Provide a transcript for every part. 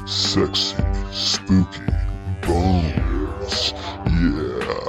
sexy, spooky bones. Yeah.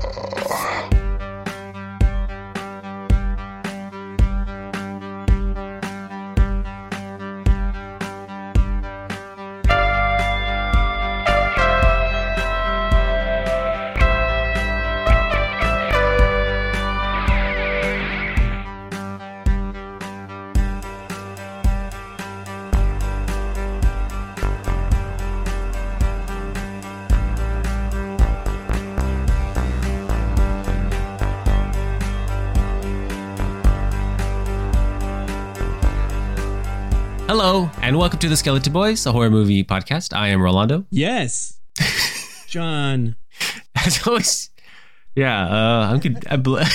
Hello, and welcome to the Skeleton Boys, a horror movie podcast. I am Rolando. Yes. John. As always, I'm good.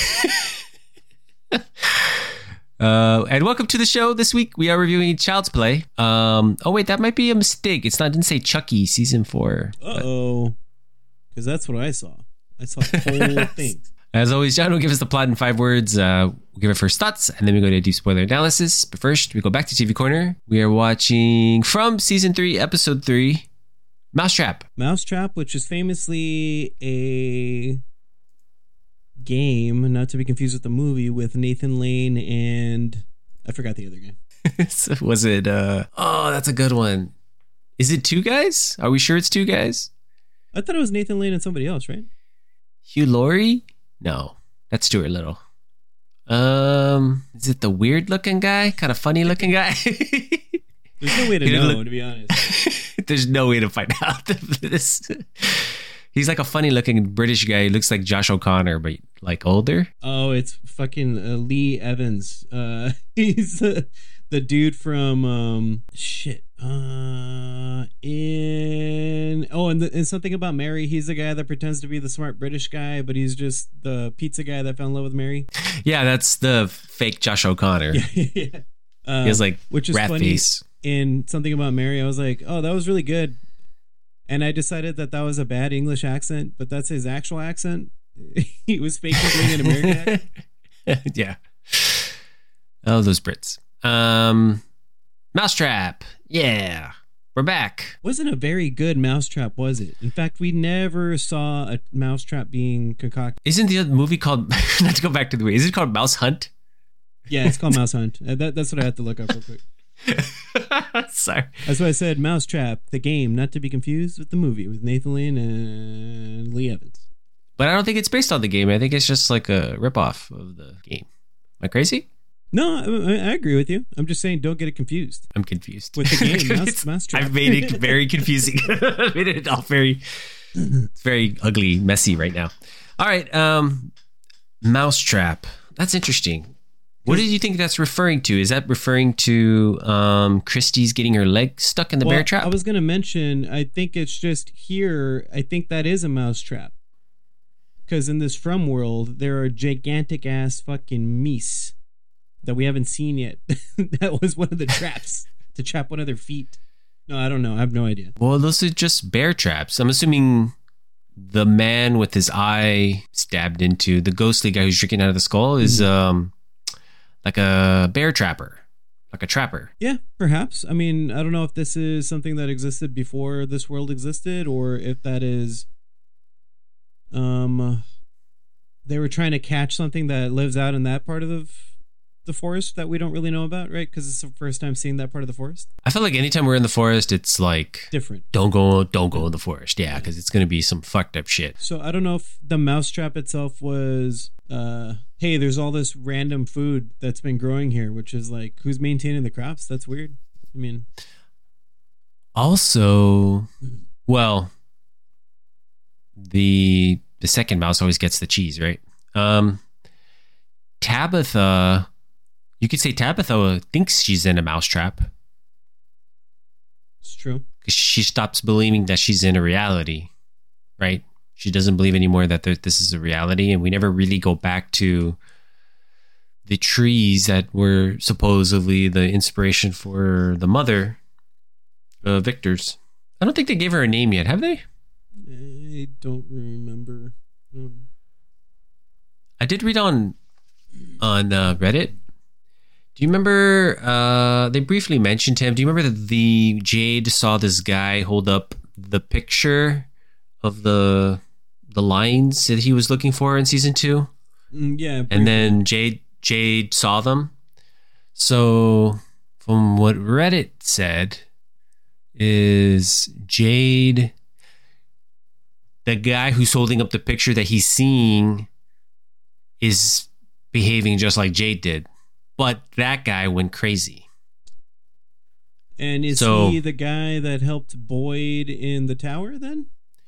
And welcome to the show. This week we are reviewing Child's Play. Oh wait, that might be a mistake. Didn't say Chucky season 4. Uh-oh. Because that's what I saw. I saw the whole thing. As always, John will give us the plot in 5 words. We'll give our first thoughts, and then we go to a deep spoiler analysis. But first, we go back to TV Corner. We are watching from Season 3, Episode 3, Mousetrap. Mousetrap, which is famously a game, not to be confused with the movie, with Nathan Lane and... I forgot the other guy. So was it... Oh, that's a good one. Is it 2 guys? Are we sure it's 2 guys? I thought it was Nathan Lane and somebody else, right? Hugh Laurie? No, that's Stuart Little. Is it the weird looking guy? Kind of funny looking guy? There's no way to know, to be honest. There's no way to find out this. He's like a funny looking British guy. He looks like Josh O'Connor, but like older. Oh, it's fucking Lee Evans. He's the dude from in Something About Mary. He's the guy that pretends to be the smart British guy, but he's just the pizza guy that fell in love with Mary. Yeah, that's the fake Josh O'Connor. Yeah. He has like which is rat funny. face. In Something About Mary, I was like, oh, that was really good. And I decided that was a bad English accent, but that's his actual accent. He was faking doing an American accent. Yeah. Oh, those Brits. Mousetrap. Yeah. We're back. Wasn't a very good mousetrap, was it? In fact, we never saw a mousetrap being concocted. Isn't the other movie called, not to go back to the movie, is it called Mouse Hunt? Yeah, it's called Mouse Hunt. That's what I had to look up real quick. Sorry. That's why I said Mousetrap, the game, not to be confused with the movie with Nathan Lane and Lee Evans. But I don't think it's based on the game. I think it's just like a ripoff of the game. Am I crazy? No, I agree with you. I'm just saying don't get it confused. I'm confused. With the game, Mousetrap. I've made it very confusing. I've made it all it's very ugly, messy right now. All right. Mousetrap. That's interesting. What did you think that's referring to? Is that referring to Christie's getting her leg stuck in the bear trap? I was going to mention, I think it's just here. I think that is a mousetrap. Because in this From world, there are gigantic ass fucking meese that we haven't seen yet. That was one of the traps to trap one of their feet. No, I don't know. I have no idea. Well, those are just bear traps. I'm assuming the man with his eye stabbed into, the ghostly guy who's drinking out of the skull is like a bear trapper, like a trapper. Yeah, perhaps. I mean, I don't know if this is something that existed before this world existed, or if that is they were trying to catch something that lives out in that part of the forest that we don't really know about, right? Because it's the first time seeing that part of the forest. I feel like anytime we're in the forest, it's like different. Don't go in the forest. Yeah, because it's going to be some fucked up shit. So I don't know if the mousetrap itself was, hey, there's all this random food that's been growing here, which is like, who's maintaining the crops? That's weird. I mean, also, well, the second mouse always gets the cheese, right? Tabitha, you could say Tabitha thinks she's in a mousetrap. It's true. Because she stops believing that she's in a reality, right? She doesn't believe anymore that this is a reality, and we never really go back to the trees that were supposedly the inspiration for the mother of Victor's. I don't think they gave her a name yet, have they? I don't remember. I did read on Reddit. Do you remember? They briefly mentioned him. Do you remember that the Jade saw this guy hold up the picture of the lines that he was looking for in season 2? Yeah, and then Jade saw them. So, from what Reddit said, is Jade the guy who's holding up the picture that he's seeing is behaving just like Jade did, but that guy went crazy. And is he the guy that helped Boyd in the tower then?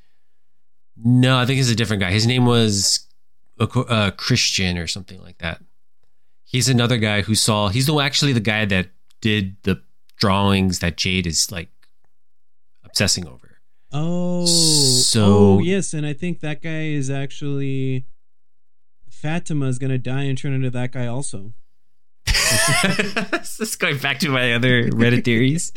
No, I think he's a different guy. His name was Christian or something like that. He's another guy who saw. He's actually the guy that did the drawings that Jade is like obsessing over. Oh, yes, and I think that guy is actually Fatima is going to die and turn into that guy also. This is going back to my other Reddit theories.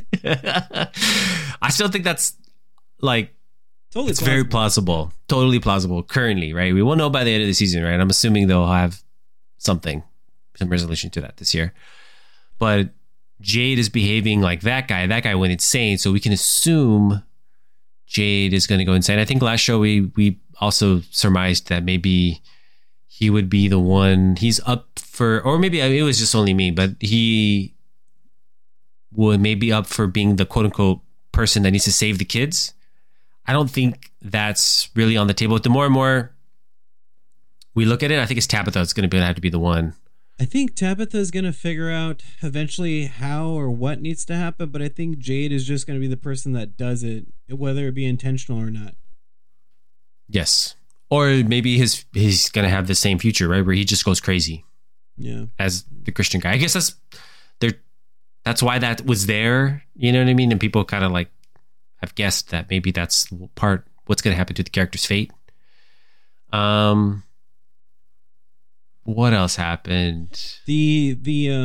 I still think that's like totally it's plausible. Very plausible, totally plausible. Currently, right? We won't know by the end of the season, right? I'm assuming they'll have some resolution to that this year. But Jade is behaving like that guy. That guy went insane, so we can assume Jade is going to go insane. I think last show we also surmised that maybe he would be the one. He's up for, or maybe it was just only me, but he would maybe up for being the quote unquote person that needs to save the kids. I don't think that's really on the table. The more and more we look at it, I think it's Tabitha that's going to have to be the one. I think Tabitha is going to figure out eventually how or what needs to happen, but I think Jade is just going to be the person that does it, whether it be intentional or not. Yes. Or maybe he's going to have the same future, right? Where he just goes crazy. Yeah. As the Christian guy. I guess that's why that was there. You know what I mean? And people kind of like have guessed that maybe that's what's going to happen to the character's fate. What else happened? The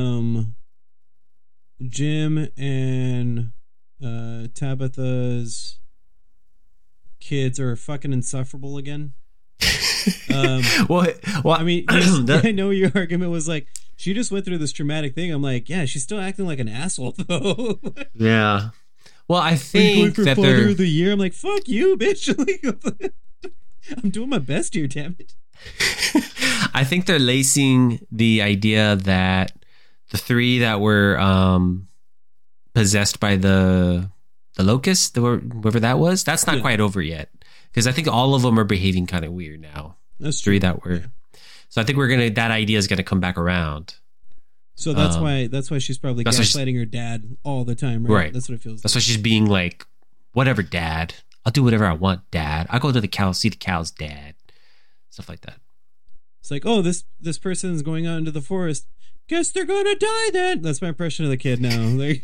Jim and Tabitha's kids are fucking insufferable again. Well, I mean, I know your argument was like she just went through this traumatic thing. I'm like, yeah, she's still acting like an asshole though. Yeah. Well, I think that Father of the Year. I'm like, fuck you, bitch. I'm doing my best here, damn it. I think they're lacing the idea that the 3 that were possessed by the locust, whoever that was, that's not quite over yet. Because I think all of them are behaving kind of weird now. That's true. 3 that were. Yeah. So I think that idea is going to come back around. So that's why she's probably gaslighting her dad all the time, right? Right. That's what it feels like. That's why she's being like, whatever, Dad. I'll do whatever I want, Dad. I'll go to the cows, see the cows, Dad. Stuff like that. It's like, oh, this person's going out into the forest. Guess they're gonna die then. That's my impression of the kid now.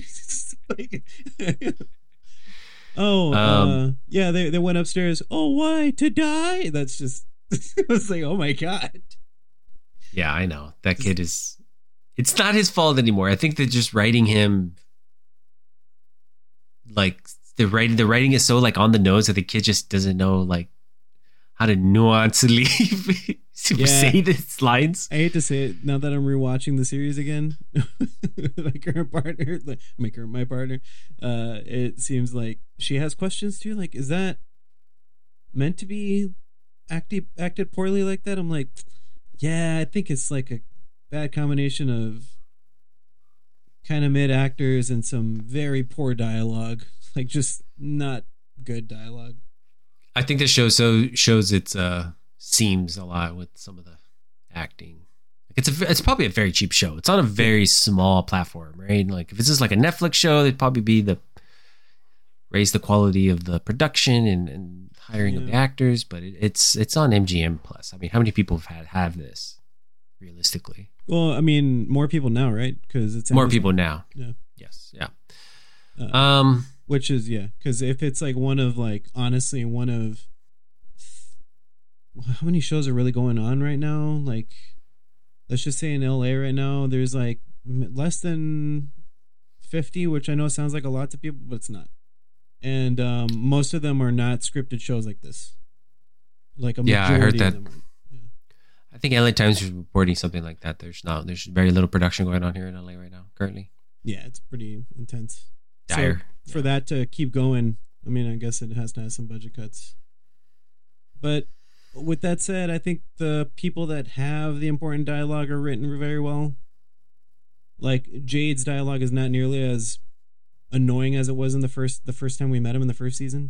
Yeah, they went upstairs. Oh, why? To die? That's just I was like, oh my God. Yeah, I know. That kid is it's not his fault anymore. I think they're just writing him like the writing is so like on the nose that the kid just doesn't know like how to nuancely say these lines. I hate to say it now that I'm rewatching the series again. My current partner, it seems like she has questions too. Like, is that meant to be acted poorly like that? I'm like, yeah, I think it's like a bad combination of kind of mid actors and some very poor dialogue. Like, just not good dialogue. I think this show shows its seams a lot with some of the acting. Like it's probably a very cheap show. It's on a very small platform, right? Like if it's just like a Netflix show, they'd probably be raise the quality of the production and hiring of the actors. But it's on MGM Plus. I mean, how many people have this realistically? Well, I mean, more people now, right? Because it's more people now. Yeah. Yes. Yeah. Which is, because if it's like one of how many shows are really going on right now? Like, let's just say in LA right now, there's like less than 50, which I know sounds like a lot to people, but it's not. And most of them are not scripted shows like this. Like a majority I heard that. Of them are, I think LA Times is reporting something like that. There's very little production going on here in LA right now currently. Yeah, it's pretty intense. Dire. So for that to keep going, I mean, I guess it has to have some budget cuts. But with that said, I think the people that have the important dialogue are written very well. Like Jade's dialogue is not nearly as annoying as it was in the first time we met him in the first season.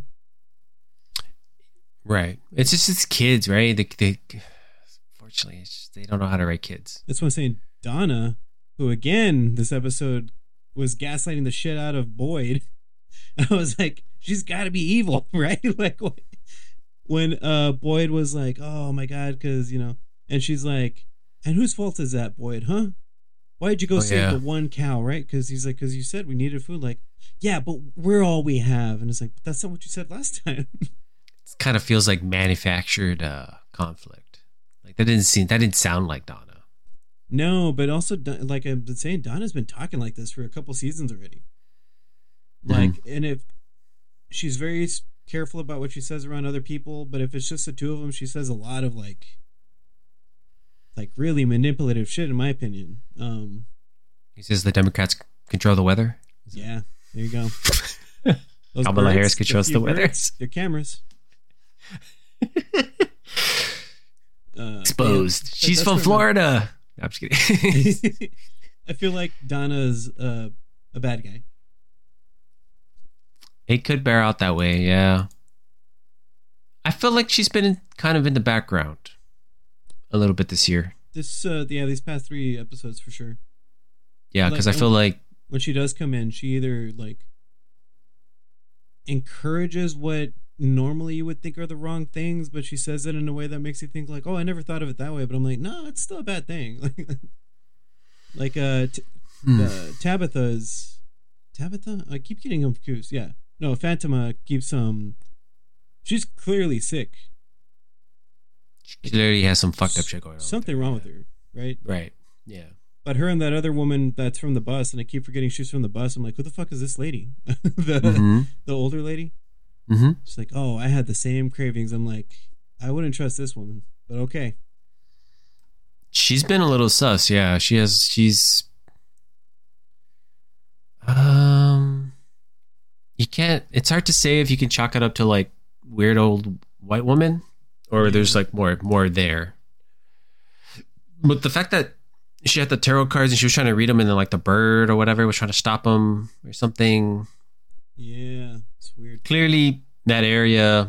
Right. It's kids, right? Unfortunately, they don't know how to write kids. That's what I'm saying. Donna, who again this episode was gaslighting the shit out of Boyd. I was like, she's got to be evil, right? Like when Boyd was like, "Oh my god," because and she's like, "And whose fault is that, Boyd? Huh? Why'd you go save the one cow, right?" Because he's like, "Because you said we needed food." Like, yeah, but we're all we have, and it's like, but that's not what you said last time. It kind of feels like manufactured conflict. Like that didn't sound like Donna. No, but also like I've been saying, Donna's been talking like this for a couple seasons already. Like, and if she's very careful about what she says around other people, but if it's just the two of them, she says a lot of like really manipulative shit, in my opinion. He says the Democrats control the weather. Yeah, there you go. Kamala Harris controls the weather. They're cameras. Exposed. She's from Florida. No, I'm just kidding. I feel like Donna's a bad guy. It could bear out that way, yeah. I feel like she's been kind of in the background a little bit this year. These past 3 episodes for sure. Yeah, because I feel like when she does come in, she either like encourages what normally you would think are the wrong things, but she says it in a way that makes you think like, oh, I never thought of it that way. But I'm like, no, it's still a bad thing. like Tabitha's Tabitha. I keep getting them confused. Yeah, no, Fatima keeps she's clearly sick. She clearly has some fucked up shit going on. Something wrong with her, right? Right. Yeah. But her and that other woman that's from the bus, and I keep forgetting she's from the bus. I'm like, who the fuck is this lady? the older lady. Mm-hmm. She's like, oh, I had the same cravings. I'm like, I wouldn't trust this woman, but okay. She's been a little sus, yeah. She's you can't, it's hard to say if you can chalk it up to like weird old white woman or there's like more there. But the fact that she had the tarot cards and she was trying to read them and then like the bird or whatever was trying to stop them or something. Yeah, it's weird. Clearly, that area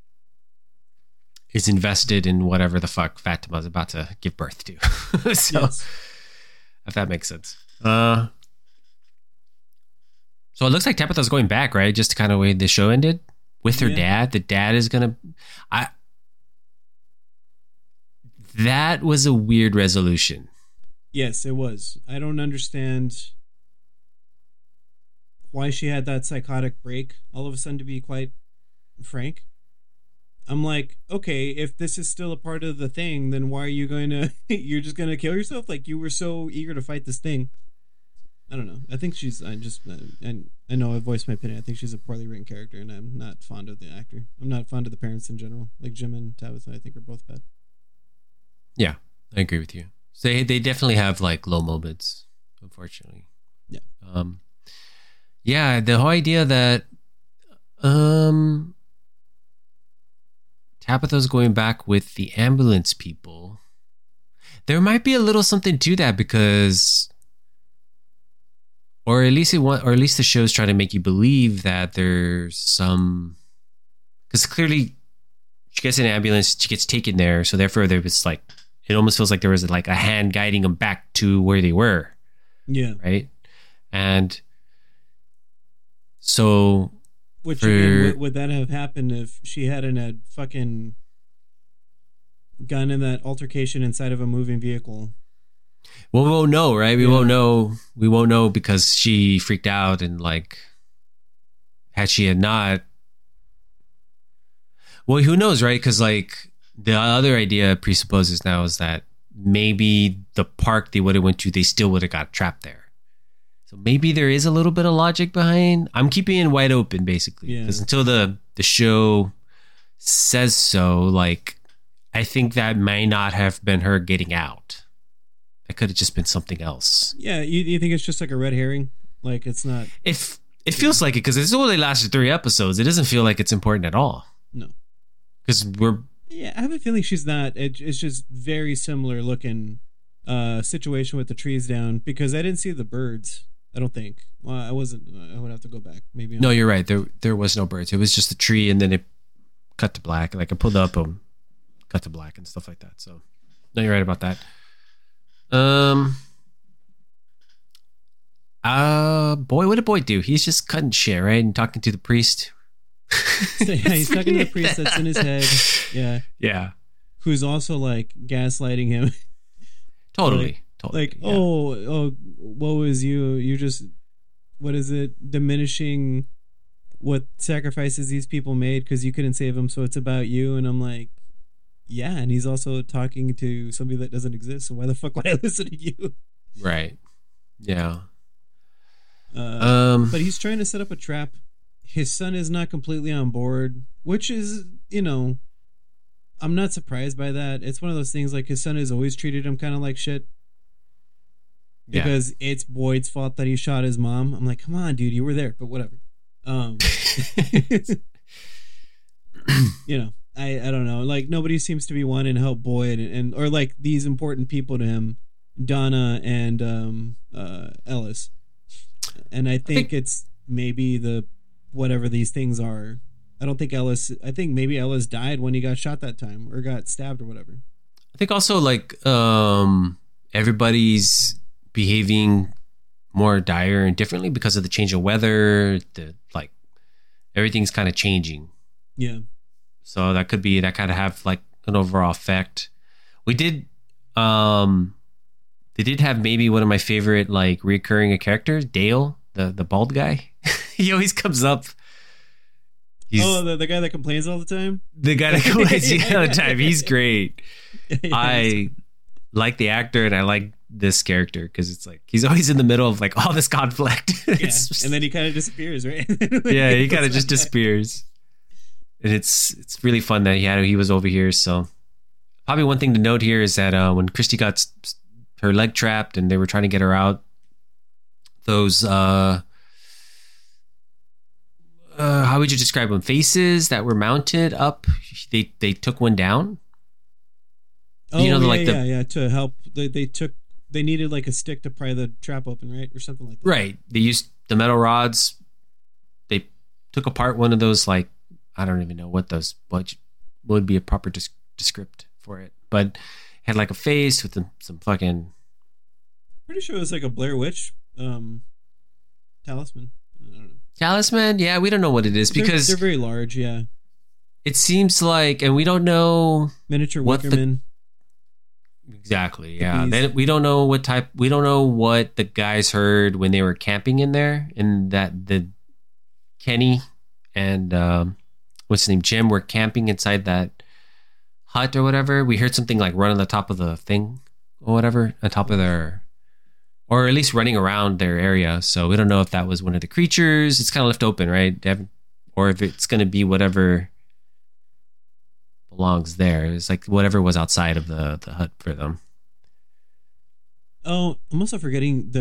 is invested in whatever the fuck Fatima's about to give birth to. So, yes. If that makes sense. So it looks like Tabitha's going back, right? Just kind of way the show ended with her dad. The dad is gonna. That was a weird resolution. Yes, it was. I don't understand why she had that psychotic break all of a sudden, to be quite frank. I'm like, okay, if this is still a part of the thing, then why are you going to, you're just going to kill yourself? Like, you were so eager to fight this thing. I don't know. I think I know I voiced my opinion. I think she's a poorly written character, and I'm not fond of the actor. I'm not fond of the parents in general. Like Jim and Tabitha, I think are both bad. Yeah, I agree with you. So they definitely have like low moments, unfortunately. Yeah. Yeah, the whole idea that Tabitha's going back with the ambulance people. There might be a little something to that because, or at least the show's trying to make you believe that there's some, because clearly she gets in an ambulance, she gets taken there, so therefore there was like, it almost feels like there was like a hand guiding them back to where they were. Yeah. Right. And so, which again, would that have happened if she hadn't had fucking gotten in that altercation inside of a moving vehicle? Well, we won't know, right? We won't know. We won't know because she freaked out and like, had she had not. Well, who knows, right? Because like the other idea presupposes now is that maybe the park they would have went to, they still would have got trapped there. So maybe there is a little bit of logic behind. I'm keeping it wide open, basically, because until the show says so, like I think that may not have been her getting out. It could have just been something else. Yeah, you think it's just like a red herring? Like it's not. If it feels like it, because it's only lasted 3 episodes, it doesn't feel like it's important at all. No. Because we're. Yeah, I have a feeling she's not. It's just very similar looking situation with the trees down, because I didn't see the birds. I don't think. Well, I wasn't. I would have to go back. Maybe. No, you're right. There was no birds. It was just a tree, and then it cut to black. Like I pulled up and cut to black and stuff like that. So, no, you're right about that. Boy, what did Boyd do? He's just cutting shit, right? And talking to the priest. So, yeah, he's talking to the priest that's in his head. Yeah. Yeah. Who's also like gaslighting him. Totally. Like, yeah. oh, woe is you. You're just, what is it? Diminishing what sacrifices these people made because you couldn't save them, so it's about you. And I'm like, yeah. And he's also talking to somebody that doesn't exist. So why the fuck would I listen to you? Right. Yeah. But he's trying to set up a trap. His son is not completely on board, which is, I'm not surprised by that. It's one of those things like his son has always treated him kind of like shit. Because it's Boyd's fault that he shot his mom. I'm like, come on, dude, you were there, but whatever. I don't know. Like nobody seems to be wanting to help Boyd and or like these important people to him, Donna and Ellis. And I think it's maybe the whatever these things are. I think maybe Ellis died when he got shot that time or got stabbed or whatever. I think also like everybody's behaving more dire and differently because of the change of weather. Everything's kind of changing. Yeah. So that kind of have like an overall effect. We did they did have maybe one of my favorite like recurring characters, Dale, the bald guy. He always comes up. The guy that complains all the time? The guy that complains all the time. He's great. Yeah, I like the actor and I like this character because it's like he's always in the middle of like all this conflict. And then he kind of disappears, right? Yeah, he kind of just disappears. And it's really fun that he was over here. So probably one thing to note here is that when Christy got her leg trapped and they were trying to get her out, those how would you describe them? Faces that were mounted up. They took one down. Oh, to help. They needed like a stick to pry the trap open, right? Or something like that. Right. They used the metal rods. They took apart one of those, like, I don't even know what would be a proper descript for it. But it had like a face with some fucking... Pretty sure it was like a Blair Witch talisman. I don't know. Talisman? Yeah, we don't know what it is because... They're very large, yeah. It seems like, and we don't know... Miniature Wickerman. Exactly, yeah. Then we don't know what the guys heard when they were camping in there, and that the Kenny and what's his name, Jim, were camping inside that hut or whatever. We heard something like run on the top of the thing or whatever, on top of their, or at least running around their area. So we don't know if that was one of the creatures. It's kind of left open, right? Or if it's going to be whatever belongs there. It's like whatever was outside of the hut for them. Oh, I'm also forgetting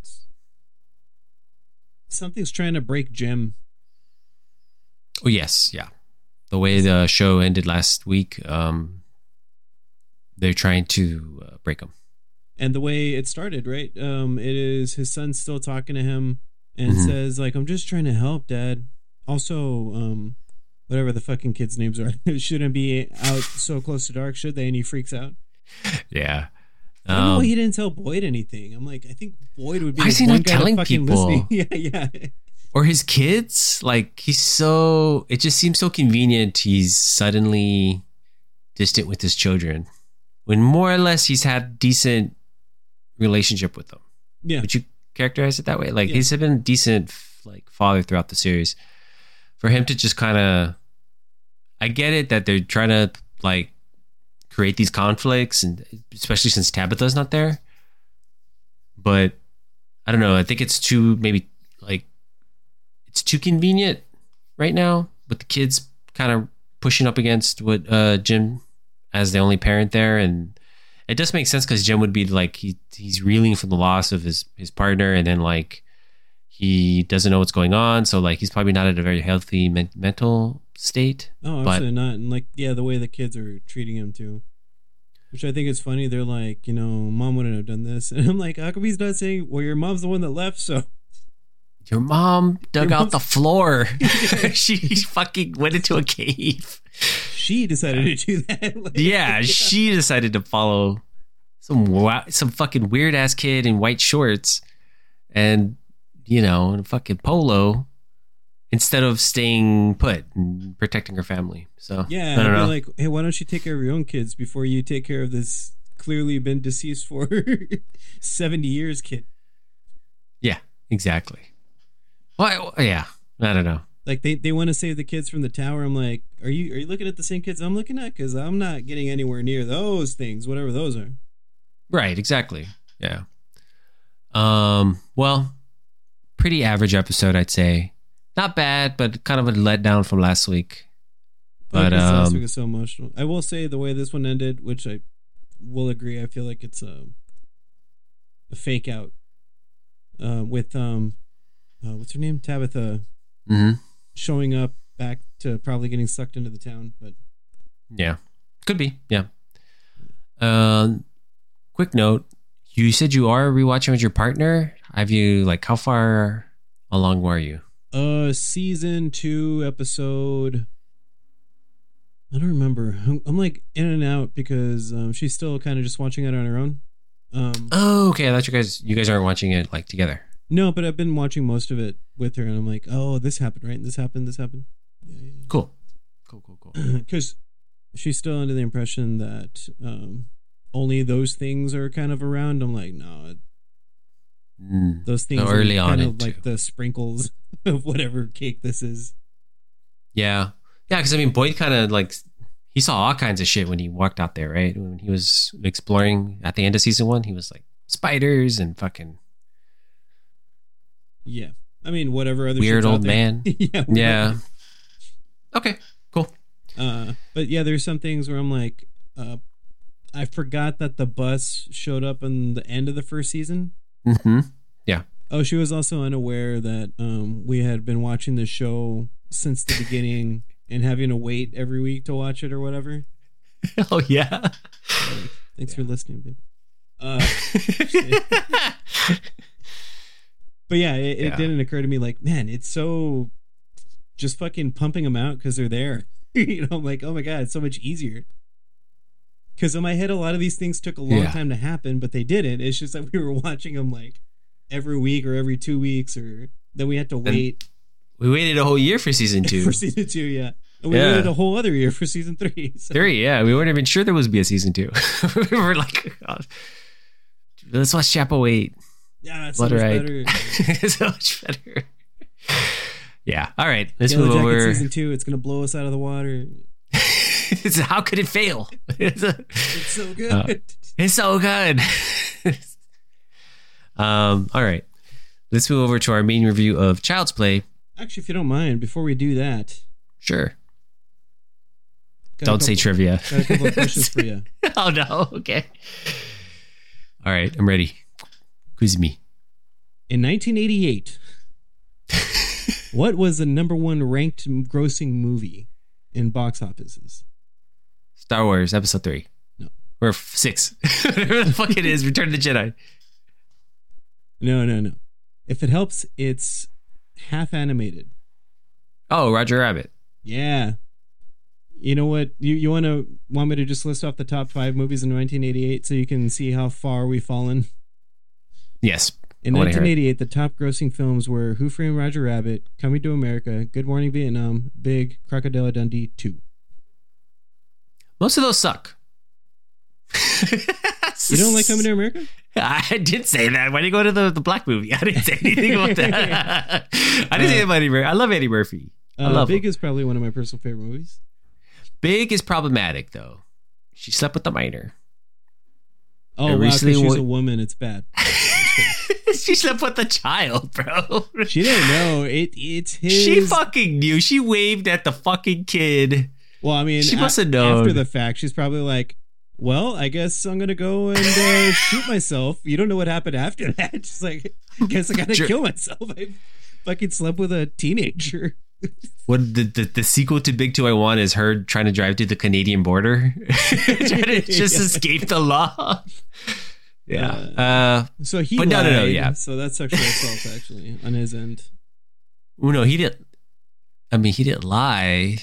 something's trying to break Jim. Oh yes, yeah. The way the show ended last week, they're trying to break him. And the way it started, right? It is his son still talking to him and says like, "I'm just trying to help, Dad." Also, whatever the fucking kids' names are, shouldn't be out so close to dark, should they? And he freaks out. Yeah. I don't know why he didn't tell Boyd anything. I'm like, I think Boyd would be. Why is he not telling people? Yeah. Or his kids? Like, it just seems so convenient he's suddenly distant with his children. When more or less he's had decent relationship with them. Yeah. Would you characterize it that way? Like, he's been a decent like father throughout the series. For him to just kind of, I get it that they're trying to like create these conflicts, and especially since Tabitha's not there. But I don't know. I think it's too convenient right now with the kids kind of pushing up against what Jim as the only parent there, and it does make sense because Jim would be like he's reeling from the loss of his partner, and then like he doesn't know what's going on, so like he's probably not at a very healthy mental state. Oh, absolutely not. And like, yeah, the way the kids are treating him too, which I think is funny. They're like, you know, mom wouldn't have done this, and I'm like, how come he's not saying, well, your mom's the one that left, so. Your mom dug out the floor. She fucking went into a cave. She decided to do that. Like, yeah, she decided to follow some fucking weird ass kid in white shorts and, you know, in a fucking polo instead of staying put and protecting her family. So yeah, I don't know. Like, hey, why don't you take care of your own kids before you take care of this clearly been deceased for 70 years kid? Yeah, exactly. Well, yeah, I don't know. Like they want to save the kids from the tower. I'm like, are you looking at the same kids I'm looking at? Because I'm not getting anywhere near those things, whatever those are. Right, exactly. Yeah. Well, pretty average episode, I'd say. Not bad, but kind of a letdown from last week. But last week was so emotional. I will say the way this one ended, which I will agree, I feel like it's a fake out. With what's her name? Tabitha. Mm-hmm. Showing up back to probably getting sucked into the town, but yeah, could be. Yeah. Quick note: you said you are rewatching with your partner. Have you like how far along were you? Season 2 episode. I don't remember. I'm like in and out because she's still kind of just watching it on her own. Oh, okay. I thought you guys aren't watching it like together. No, but I've been watching most of it with her, and I'm like, oh, this happened, right? This happened. Yeah. Cool. Because she's still under the impression that only those things are kind of around. I'm like, no, those things are early on kind of like the sprinkles of whatever cake this is. Yeah. Because I mean, Boyd kind of like he saw all kinds of shit when he walked out there, right? When he was exploring at the end of season 1, he was like spiders and fucking. Yeah, I mean, whatever other weird old man. Yeah. Okay, cool. But yeah, there's some things where I'm like, I forgot that the bus showed up in the end of the first season. Mm-hmm. Yeah. Oh, she was also unaware that we had been watching the show since the beginning and having to wait every week to watch it or whatever. Oh yeah. Thanks for listening, babe. But yeah, it didn't occur to me like, man, it's so just fucking pumping them out because they're there. You know, I'm like, oh my God, it's so much easier. Because in my head, a lot of these things took a long time to happen, but they didn't. It's just that we were watching them like every week or every 2 weeks, or then we had to wait. We waited a whole year for season 2. For season 2, yeah. And we waited a whole other year for season 3. So. 3, yeah. We weren't even sure there was be a season 2. We were like, oh, let's watch Chapel 8. Yeah, it's so much better. So much better. Yeah. All right. Let's move over. Season 2, it's going to blow us out of the water. How could it fail? It's so good. It's so good. All right. Let's move over to our main review of Child's Play. Actually, if you don't mind, before we do that. Sure. Don't say trivia. Got a couple of questions for you. Oh, no. Okay. All right. I'm ready. Quiz me. In 1988, what was the number 1 ranked grossing movie in box offices? Star Wars Episode 3. No. Or 6. Whatever the fuck it is. Return of the Jedi. No. If it helps, it's half animated. Oh, Roger Rabbit. Yeah. You know what? You want me to just list off the top 5 movies in 1988 so you can see how far we've fallen? Yes. In 1988, the top grossing films were Who Framed Roger Rabbit, Coming to America, Good Morning Vietnam, Big, Crocodile Dundee 2. Most of those suck. You don't like Coming to America? I did say that. Why did you go to the black movie? I didn't say anything about that. I didn't say about Eddie Murphy. I love Eddie Murphy. I love Big him. is probably one of my personal favorite movies. Big is problematic, though. She slept with the minor. Oh, wow, because she's a woman. It's bad. She slept with the child, bro. She didn't know. It's his. She fucking knew. She waved at the fucking kid. Well, I mean, She must have known. after the fact, she's probably like, well, I guess I'm going to go and shoot myself. You don't know what happened after that. She's like, I guess I got to kill myself. I fucking slept with a teenager. What the sequel to Big 2I is her trying to drive to the Canadian border, trying to just escape the law. Yeah. So he but lied. no, yeah. So that's sexual assault actually on his end. Oh, no, he didn't. I mean, he didn't lie.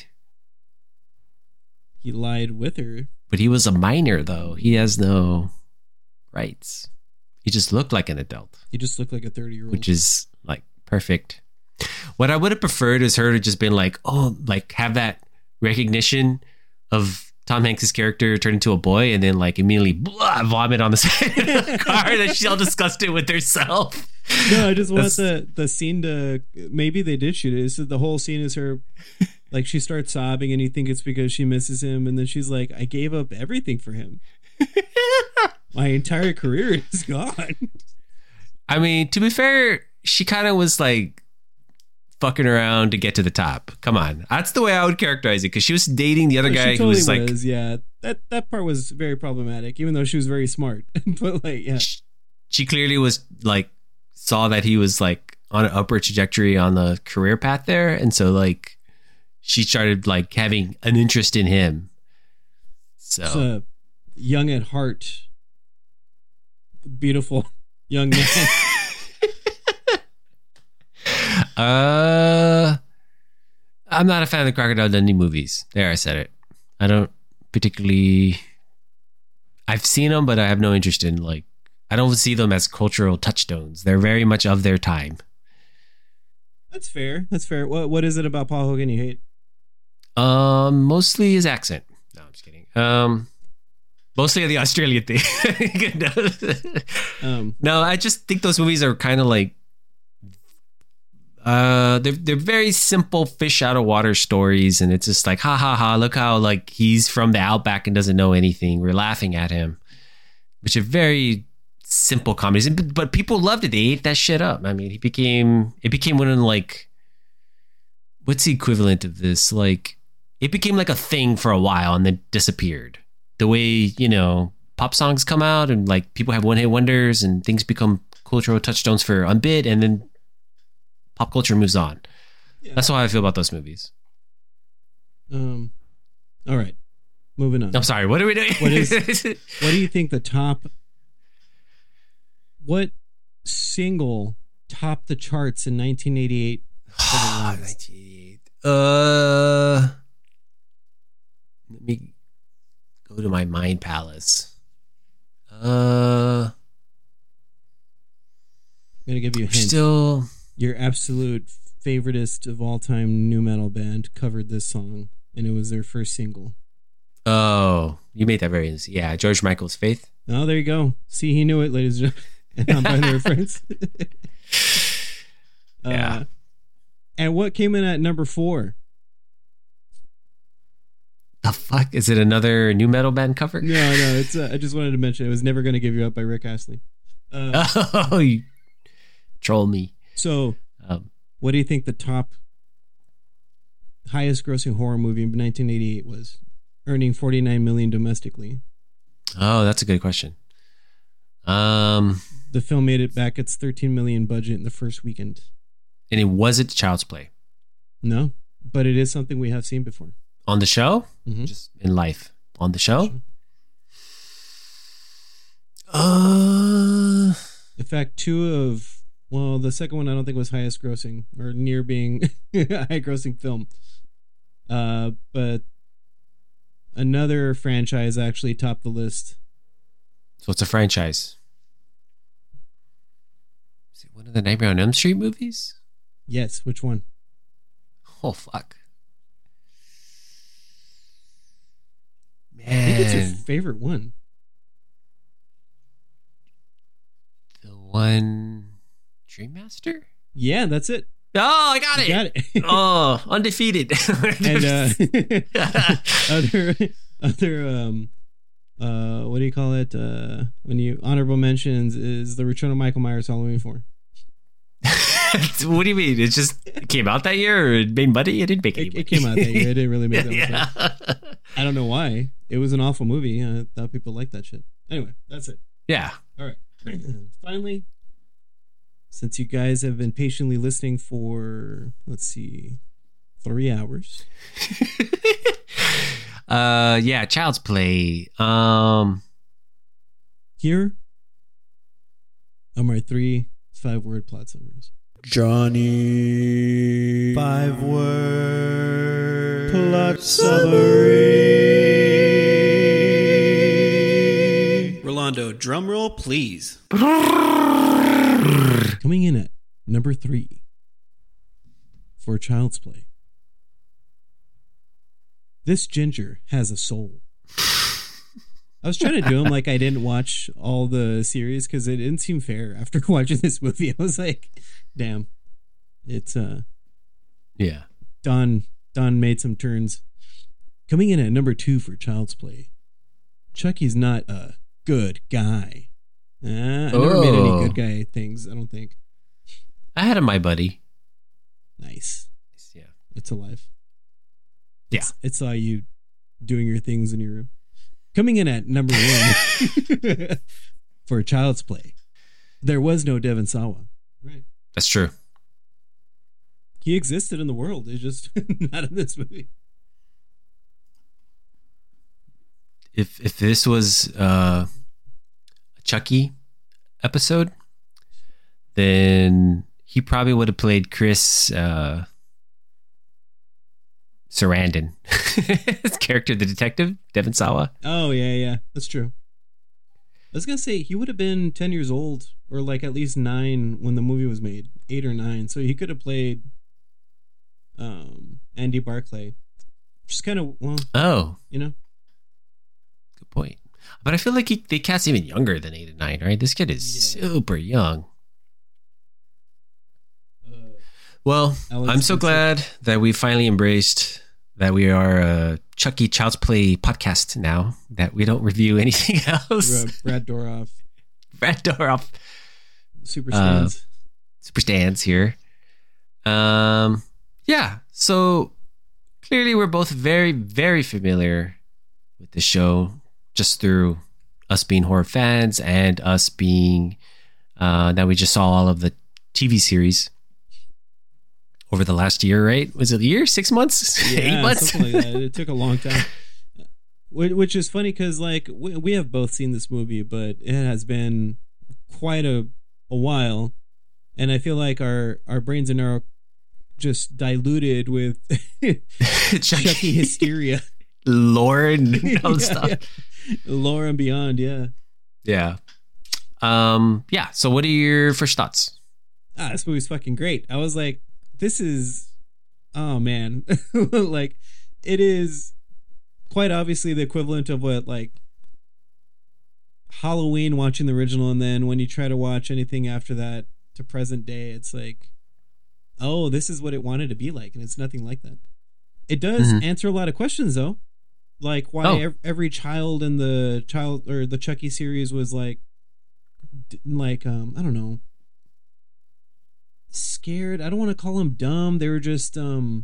He lied with her. But he was a minor, though. He has no rights. He just looked like an adult. He just looked like a 30-year-old. Which is, like, perfect. What I would have preferred is her to just been like, oh, like, have that recognition of Tom Hanks' character turn into a boy and then, like, immediately vomit on the side of the car that she's all disgusted with herself. No, I just want the scene to... Maybe they did shoot it. So the whole scene is her... Like, she starts sobbing and you think it's because she misses him. And then she's like, I gave up everything for him. My entire career is gone. I mean, to be fair, she kind of was like fucking around to get to the top. Come on. That's the way I would characterize it. Because she was dating the other guy who was like... Yeah, that part was very problematic, even though she was very smart. But like, yeah. She clearly was like, saw that he was like on an upward trajectory on the career path there. And so like... She started like having an interest in him. So young at heart, beautiful young man. I'm not a fan of the Crocodile Dundee movies. There, I said it. I don't particularly. I've seen them, but I have no interest in like. I don't see them as cultural touchstones. They're very much of their time. That's fair. That's fair. What is it about Paul Hogan you hate? Mostly his accent. No, I'm just kidding. Mostly the Australian thing. No, I just think those movies are kind of like, they're very simple fish out of water stories, and it's just like, ha ha ha, look how like he's from the outback and doesn't know anything. We're laughing at him, which are very simple comedies, but people loved it. They ate that shit up. I mean, it became one of the, like, what's the equivalent of this? Like, it became like a thing for a while and then disappeared. The way, you know, pop songs come out and like people have one-hit wonders and things become cultural touchstones for a bit and then pop culture moves on. Yeah. That's how I feel about those movies. All right. Moving on. I'm sorry. What are we doing? What do you think the top... What single topped the charts in 1988? 1988. Let me go to my mind palace. I'm gonna give you a hint. Still, your absolute favoriteest of all time new metal band covered this song, and it was their first single. Oh, you made that very easy. Yeah, George Michael's Faith. Oh, there you go. See, he knew it, ladies and gentlemen. I'm by the reference. Yeah. And what came in at number 4? The fuck? Is it another new metal band cover? No, it's I just wanted to mention it was Never Gonna Give You Up by Rick Astley. Oh, you troll me. So, what do you think the top highest grossing horror movie in 1988 was, earning $49 million domestically? Oh, that's a good question. The film made it back its $13 million budget in the first weekend. And it wasn't Child's Play. No, but it is something we have seen before. On the show? Mm-hmm. Just in life. On the show? In fact, the second one I don't think was highest grossing or near being high grossing film. But another franchise actually topped the list. So it's a franchise. Is it one of the Nightmare on Elm Street movies? Yes, which one? Oh, fuck. Man. I think it's your favorite one. The one... Dream Master? Yeah, that's it. Oh, I got it. You got it. Oh, undefeated. And other what do you call it? When you honorable mentions is The Return of Michael Myers Halloween 4. What do you mean? It came out that year, or it made money? It didn't make any money. It came out that year. It didn't really make that much Yeah. money. I don't know why. It was an awful movie. I thought people liked that shit. Anyway, that's it. Yeah. All right. Finally, since you guys have been patiently listening for, let's see, 3 hours. Yeah, Child's Play. Here are my 3 5-word plot summaries. Johnny 5-word plot summary. Rolando, drum roll, please. Coming in at number 3 for Child's Play. This ginger has a soul. I was trying to do them like I didn't watch all the series because it didn't seem fair after watching this movie. I was like, damn. It's Yeah. Don made some turns. Coming in at number 2 for Child's Play. Chucky's not a good guy. I never made any good guy things, I don't think. I had a My Buddy. Nice. Yeah. It's alive. Yeah. It saw you doing your things in your room. Coming in at number 1 for Child's Play. There was no Devon Sawa. Right. That's true. He existed in the world. It's just not in this movie. If this was a Chucky episode, then he probably would have played Chris Sarandon. His character, the detective, Devon Sawa. Oh, yeah. That's true. I was going to say, he would have been 10 years old, or like at least 9 when the movie was made. 8 or 9. So he could have played Andy Barclay. Just kind of, well, Oh, you know? good point. But I feel like they cast even younger than 8 and 9, right? This kid is super young. Well, Alex I'm so Vincent. glad that we finally embraced that we are a Chucky Child's Play podcast now, that we don't review anything else. Brad Dourif. Brad Dourif, Super stands. super stands here. Yeah, so clearly we're both very, very familiar with the show just through us being horror fans and us being that we just saw all of the TV series over the last year, right? Was it a year? 6 months? 8 months? Something like that. It took a long time. Which is funny because, like, we have both seen this movie, but it has been quite a while. And I feel like our brains are now just diluted with Chucky hysteria. Lore and all the stuff. Yeah. Lore and beyond, yeah. Yeah. Yeah. So what are your first thoughts? This movie's fucking great. I was like, this is, oh man. Like, it is quite obviously the equivalent of what, like, Halloween watching the original, and then when you try to watch anything after that to present day, it's like, oh, this is what it wanted to be like, and it's nothing like that. It does answer a lot of questions, though. Like, why every child in the Chucky series was like, I don't know, scared. I don't want to call them dumb. They were just didn't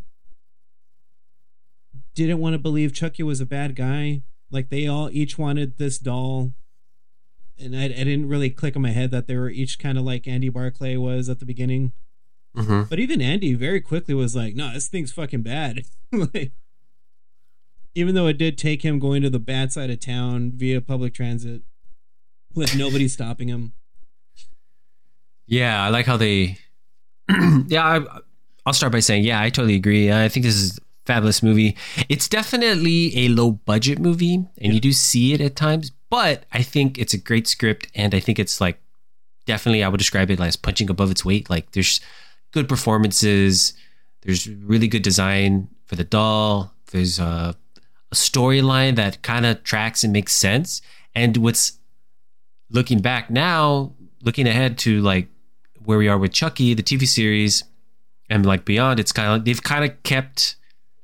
want to believe Chucky was a bad guy. Like, they all each wanted this doll, and I didn't really click in my head that they were each kind of like Andy Barclay was at the beginning. Mm-hmm. But even Andy very quickly was like, no, this thing's fucking bad. Like, even though it did take him going to the bad side of town via public transit with nobody stopping him. Yeah, I like how they. I'll start by saying, yeah, I totally agree. I think this is a fabulous movie. It's definitely a low budget movie, and you do see it at times, but I think it's a great script, and I think it's like definitely, I would describe it as punching above its weight. Like, there's good performances, there's really good design for the doll, there's a storyline that kind of tracks and makes sense. And what's looking back now, looking ahead to like where we are with Chucky, the TV series, and like beyond, it's kind of, they've kind of kept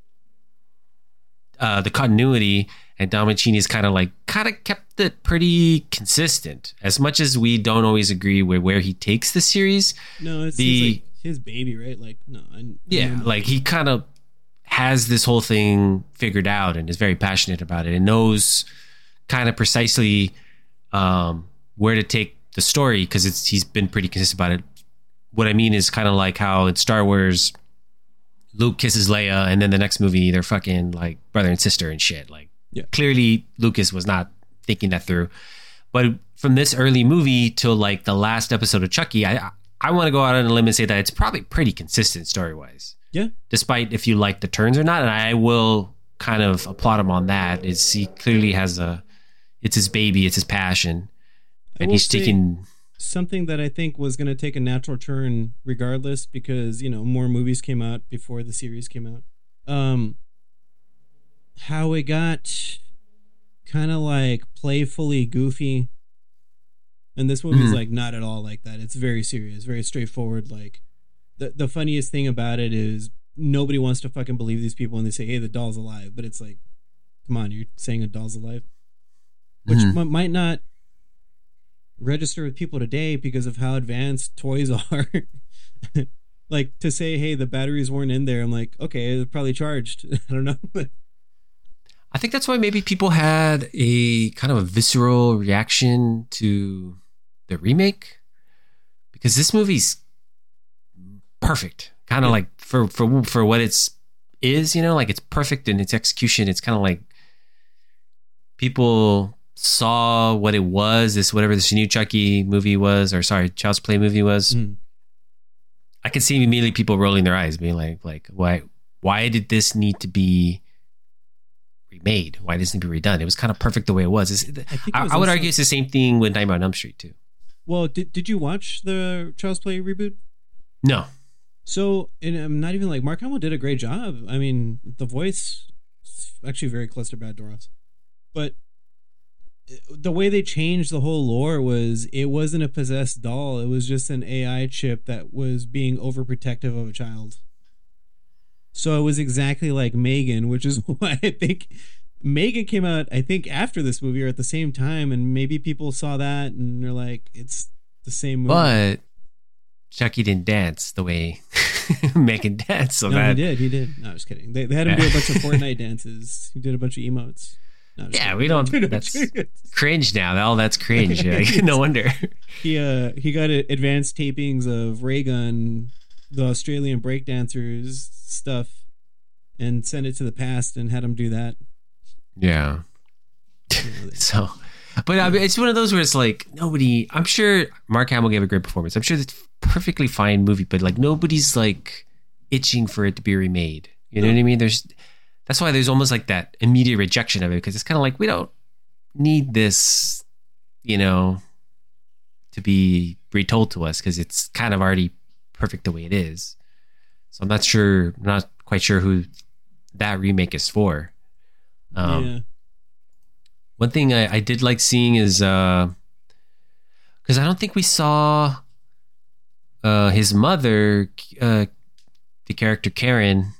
the continuity, and Don Mancini's kind of kept it pretty consistent. As much as we don't always agree with where he takes the series, No, it's the his baby, right? Like, no, Yeah, like he kind of has this whole thing figured out and is very passionate about it and knows kind of precisely where to take the story because he's been pretty consistent about it. What I mean is kind of like how in Star Wars, Luke kisses Leia, and then the next movie they're fucking like brother and sister and shit. Like, clearly Lucas was not thinking that through. But from this early movie till like the last episode of Chucky, I want to go out on a limb and say that it's probably pretty consistent story wise. Yeah. Despite if you like the turns or not, and I will kind of applaud him on that. Is he clearly has it's his baby, it's his passion, and he's taking something that I think was going to take a natural turn regardless because, you know, more movies came out before the series came out. How it got kind of like playfully goofy. And this movie's like not at all like that. It's very serious, very straightforward. Like the funniest thing about it is nobody wants to fucking believe these people when they say, hey, the doll's alive. But it's like, come on, you're saying a doll's alive? Which might not register with people today because of how advanced toys are. Like to say, hey, the batteries weren't in there. I'm like, okay, they're probably charged. I don't know. I think that's why maybe people had a kind of a visceral reaction to the remake because this movie's perfect. Kind of like for what is, you know, like it's perfect in its execution. It's kind of like people saw what it was, whatever this new Chucky movie was, or sorry, Child's Play movie was. I could see immediately people rolling their eyes, being like, why did this need to be remade? Why doesn't it be redone? It was kind of perfect the way it was. I would argue it's the same thing with Nightmare on Elm Street too. Well, did you watch the Child's Play reboot? No. So, and I'm not even like Mark Hamill did a great job. I mean, the voice is actually very close to Brad Dourif, but the way they changed the whole lore was it wasn't a possessed doll. It was just an AI chip that was being overprotective of a child. So it was exactly like Megan, which is why I think Megan came out, I think, after this movie or at the same time. And maybe people saw that and they're like, it's the same movie. But Chucky didn't dance the way Megan danced. So no, he did. No, I was kidding. They had him do a bunch of Fortnite dances. He did a bunch of emotes. No, yeah, we don't. That's cringe now. All that's cringe. No wonder. He got advanced tapings of Ray Gun, the Australian breakdancers stuff, and sent it to the past and had him do that. Yeah. So, but I mean, it's one of those where it's like nobody. I'm sure Mark Hamill gave a great performance. I'm sure it's a perfectly fine movie, but like nobody's like itching for it to be remade. You know what I mean? That's why there's almost like that immediate rejection of it because it's kind of like we don't need this, you know, to be retold to us because it's kind of already perfect the way it is. So I'm not quite sure who that remake is for. One thing I did like seeing is because I don't think we saw his mother, the character Karen,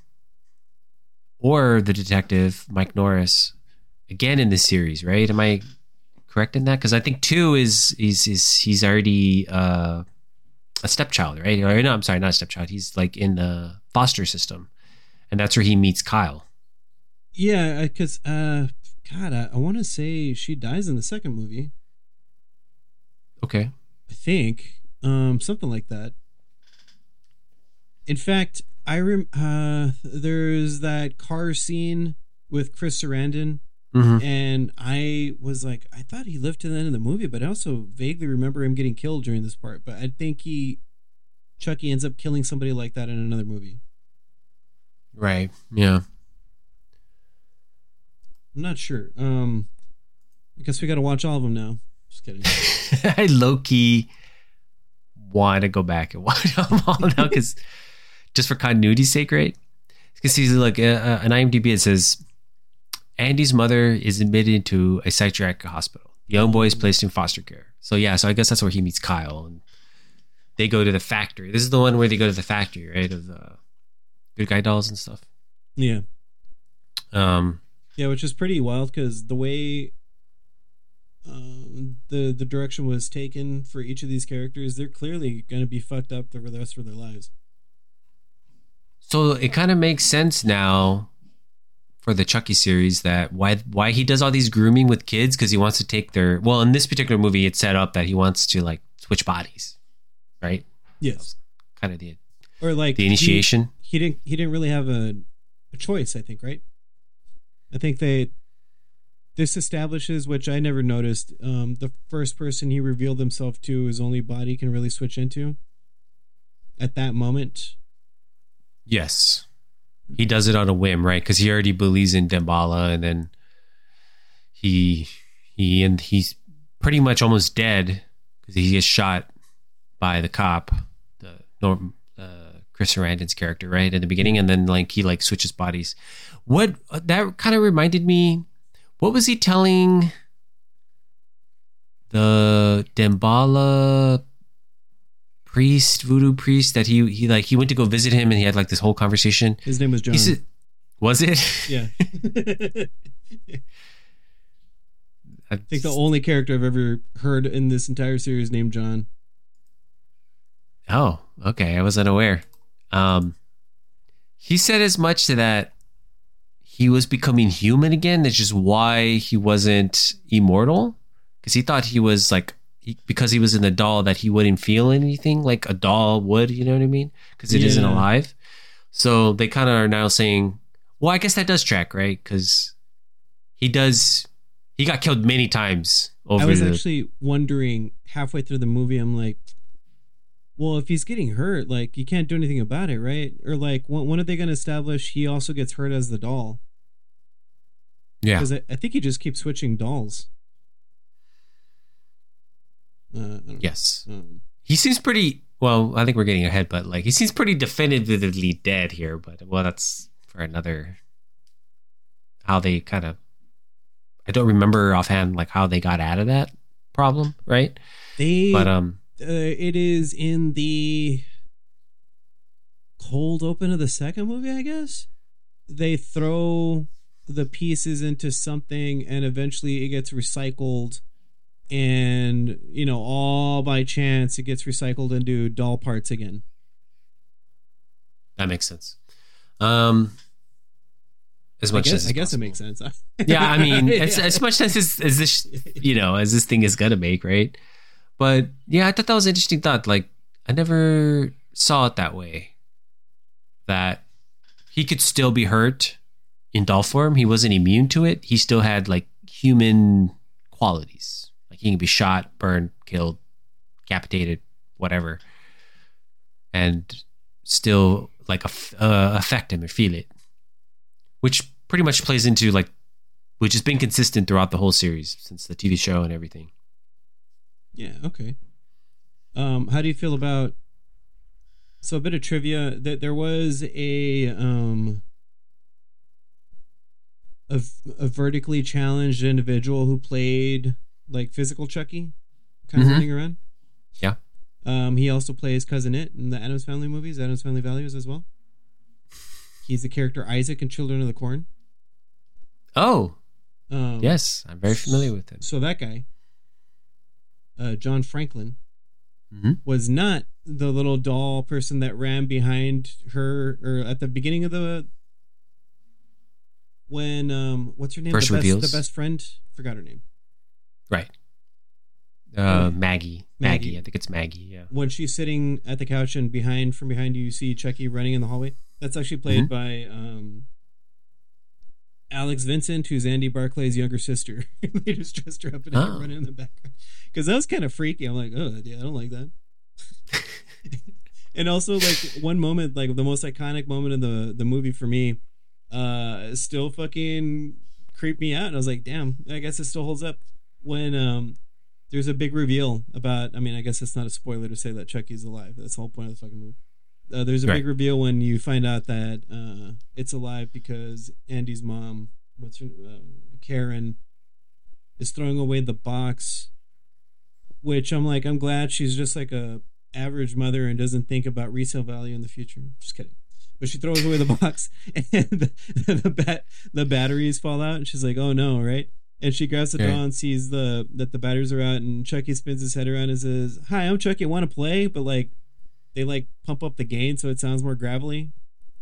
or the detective Mike Norris again in this series, right? Am I correct in that? Because I think 2 is he's already a stepchild, right? Or no, I'm sorry, not a stepchild. He's like in the foster system, and that's where he meets Kyle. Yeah, because God, I want to say she dies in the second movie. Okay, I think something like that. In fact, there's that car scene with Chris Sarandon, and I was like, I thought he lived to the end of the movie, but I also vaguely remember him getting killed during this part. But I think Chucky ends up killing somebody like that in another movie. Right. Yeah. I'm not sure. I guess we got to watch all of them now. Just kidding. I low-key want to go back and watch them all now because just for continuity's sake, right? Because he's like an IMDb, it says Andy's mother is admitted into a psychiatric hospital. The young boy is placed in foster care. So yeah, so I guess that's where he meets Kyle, and they go to the factory. This is the one where they go to the factory, right, of the good guy dolls and stuff. Yeah. Yeah, which is pretty wild because the way the direction was taken for each of these characters, they're clearly going to be fucked up the rest of their lives. So it kind of makes sense now for the Chucky series that why he does all these grooming with kids, because he wants to take their, well, in this particular movie it's set up that he wants to like switch bodies, right? Yes. Kind of the Or like the initiation. He didn't really have a choice, I think, right? I think this establishes, which I never noticed, the first person he revealed himself to, his only body can really switch into at that moment. Yes. He does it on a whim, right? Because he already believes in Damballa, and then he's pretty much almost dead because he gets shot by the cop, Chris Sarandon's character, right in the beginning, and then like he like switches bodies. What that kind of reminded me. What was he telling the Damballa priest, voodoo priest, that he went to go visit him and he had like this whole conversation? His name was John. Was it? Yeah. I think the only character I've ever heard in this entire series named John. Oh, okay. I wasn't aware. He said as much to that he was becoming human again. That's just why he wasn't immortal, because he thought he was like, because he was in the doll, that he wouldn't feel anything like a doll would, you know what I mean? Because it isn't alive. So they kind of are now saying, well, I guess that does track, right? Because he got killed many times over. I was actually wondering halfway through the movie, I'm like, well, if he's getting hurt, like, you can't do anything about it, right? Or like, when are they going to establish he also gets hurt as the doll? Yeah. Because I think he just keeps switching dolls. Yes. He seems pretty, well, I think we're getting ahead, but like he seems pretty definitively dead here, but well, that's for another, how they kind of, I don't remember offhand like how they got out of that problem, right? It is in the cold open of the second movie, I guess. They throw the pieces into something and eventually it gets recycled. And, you know, all by chance, it gets recycled into doll parts again. That makes sense. I guess it makes sense. Yeah, I mean, as much sense as this, you know, as this thing is gonna make, right? But yeah, I thought that was an interesting thought. Like, I never saw it that way. That he could still be hurt in doll form. He wasn't immune to it. He still had like human qualities. Like he can be shot, burned, killed, decapitated, whatever, and still like affect him and feel it, which pretty much plays into like, which has been consistent throughout the whole series since the TV show and everything. Yeah. Okay. How do you feel about? So a bit of trivia that there was a vertically challenged individual who played like physical Chucky, kind of running around. Yeah. He also plays Cousin It in the Addams Family movies, Addams Family Values as well. He's the character Isaac in Children of the Corn. Oh. Yes, I'm very familiar with him. So that guy, John Franklin, was not the little doll person that ran behind her, or at the beginning of the, when what's her name? First reveals. The best friend. Forgot her name. Right. Maggie. I think it's Maggie. Yeah. When she's sitting at the couch and from behind you see Chucky running in the hallway. That's actually played by Alex Vincent, who's Andy Barclay's younger sister. They just dressed her up and running in the background. Because that was kind of freaky. I'm like, oh yeah, I don't like that. And also, like, one moment, like the most iconic moment of the movie for me, still fucking creeped me out. And I was like, damn, I guess it still holds up. When there's a big reveal about, I mean, I guess it's not a spoiler to say that Chucky's alive. That's the whole point of the fucking movie. There's a big reveal when you find out that it's alive because Andy's mom, Karen, is throwing away the box, which I'm like, I'm glad she's just like a average mother and doesn't think about resale value in the future. Just kidding. But she throws away the box and the batteries fall out and she's like, oh no, right? And she grabs the doll and sees that the batteries are out, and Chucky spins his head around and says, "Hi, I'm Chucky. Want to play?" But like, they like pump up the gain so it sounds more gravelly.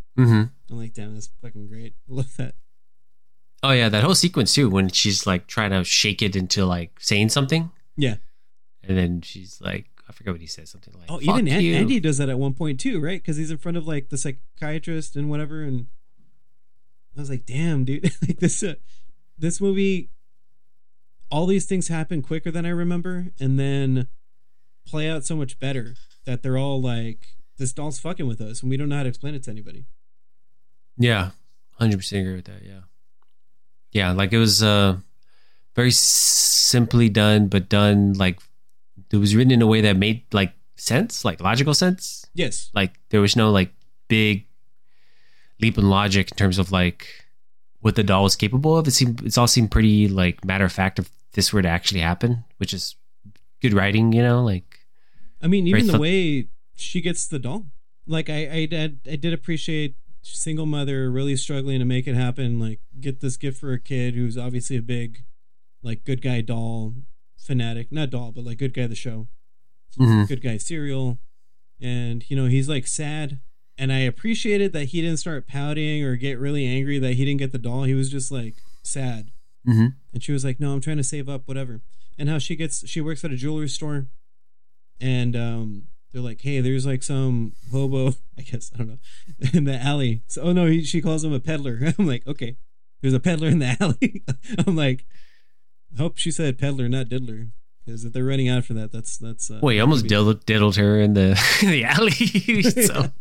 Mm-hmm. I'm like, damn, that's fucking great. I love that. Oh yeah, that whole sequence too, when she's like trying to shake it into like saying something, Yeah. and then she's like, I forget what he says, something like, Oh, "Fuck even you." Andy does that at one point too, right? Because he's in front of like the psychiatrist and whatever, and I was like, damn, dude, like this movie, all these things happen quicker than I remember, and then play out so much better that they're all like, this doll's fucking with us, and we don't know how to explain it to anybody. Yeah, 100% agree with that. Yeah, yeah, like it was very simply done, but done like it was written in a way that made like sense, like logical sense. Yes. Like there was no like big leap in logic in terms of like what the doll was capable of. It's all seemed pretty like matter of fact if this were to actually happen, which is good writing, you know. Like, I mean, even Right, the way she gets the doll, like I did appreciate single mother really struggling to make it happen. Like, get this gift for a kid who's obviously a big, like, good guy doll fanatic, not doll, but like good guy of the show, mhm. good guy cereal, and you know he's like sad. And I appreciated that he didn't start pouting or get really angry that he didn't get the doll. He was just like sad. Mhm. And she was like, no, I'm trying to save up, whatever. And how she works at a jewelry store. And they're like, hey, there's like some hobo, I guess, I don't know, in the alley. So, oh no, she calls him a peddler. I'm like, okay, there's a peddler in the alley. I'm like, I hope she said peddler, not diddler. Because if they're running out for that, that's. Wait, you almost diddled her in the in the alley. So.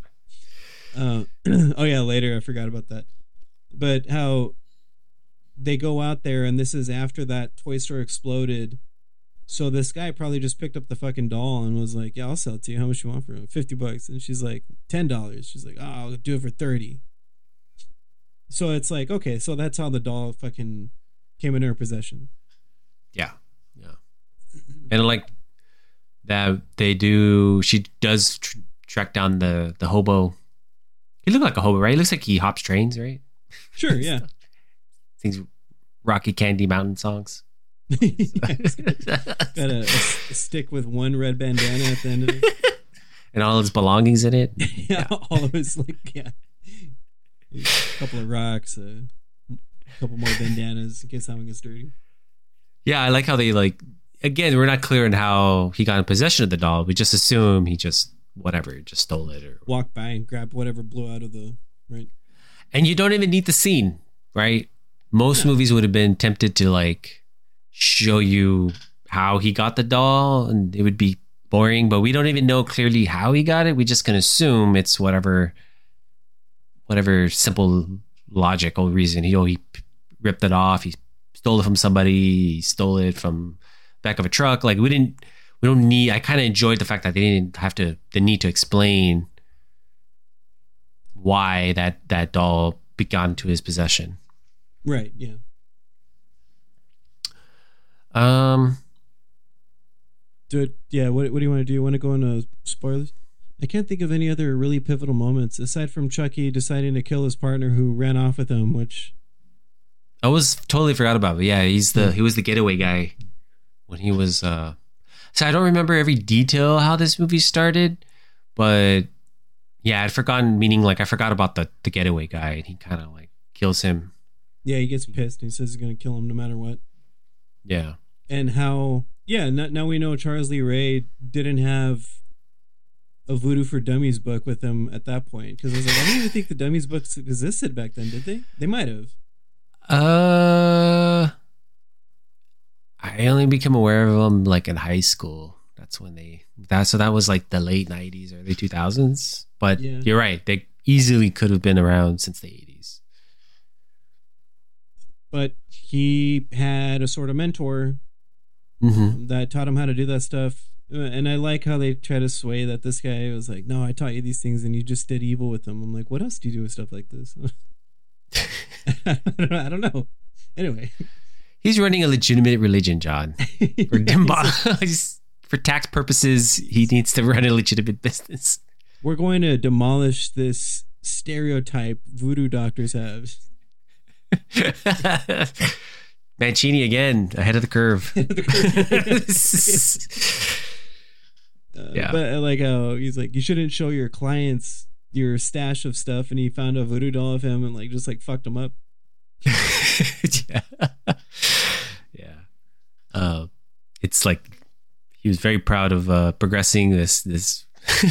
Oh yeah, later I forgot about that. But how they go out there, and this is after that toy store exploded. So this guy probably just picked up the fucking doll and was like, "Yeah, I'll sell it to you. How much you want for it? $50." And she's like, $10. She's like, "Oh, I'll do it for 30." So it's like, okay, so that's how the doll fucking came into her possession. Yeah, yeah, and like that they do. She does track down the hobo. He looked like a hobo, right? He looks like he hops trains, right? Sure, yeah. Things, Rocky Candy Mountain songs. Yes. Got a stick with one red bandana at the end of it. And all his belongings in it. Yeah, all of his, like, yeah. A couple of rocks, a couple more bandanas in case someone gets dirty. Yeah, I like how they, like, again, we're not clear on how he got in possession of the doll. We just assume he just, whatever, just stole it. Or Walk by and grab whatever blew out of the, right? And you don't even need the scene, right? Most movies would have been tempted to, like, show you how he got the doll, and it would be boring, but we don't even know clearly how he got it. We just can assume it's whatever simple logical reason. He ripped it off, he stole it from somebody, he stole it from back of a truck. Like we don't need. I kind of enjoyed the fact that they didn't have the need to explain why that doll got into his possession. Right, yeah. Yeah, what do you want to do? You want to go into spoilers? I can't think of any other really pivotal moments aside from Chucky deciding to kill his partner who ran off with him, which I was totally forgot about. But yeah, he was the getaway guy when he was. So I don't remember every detail how this movie started, but yeah, I'd forgotten. Meaning, like I forgot about the getaway guy, and he kind of like kills him. Yeah, he gets pissed and he says he's going to kill him no matter what. Yeah. And how, yeah, now we know Charles Lee Ray didn't have a Voodoo for Dummies book with him at that point. Because I was like, I don't even think the Dummies books existed back then, did they? They might have. I only became aware of them like in high school. That's when that was like the late 90s, early 2000s. But Yeah. You're right. They easily could have been around since the 80s. But he had a sort of mentor Mm-hmm. that taught him how to do that stuff. And I like how they try to sway that this guy was like, no, I taught you these things and you just did evil with them. I'm like, what else do you do with stuff like this? I don't know. Anyway. He's running a legitimate religion, John. Yeah, For tax purposes, he needs to run a legitimate business. we're going to demolish this stereotype voodoo doctors have. Mancini again, ahead of the curve. Yeah. But I like how he's like, you shouldn't show your clients your stash of stuff, and he found a voodoo doll of him and like just like fucked him up. Yeah. Yeah. It's like he was very proud of progressing this this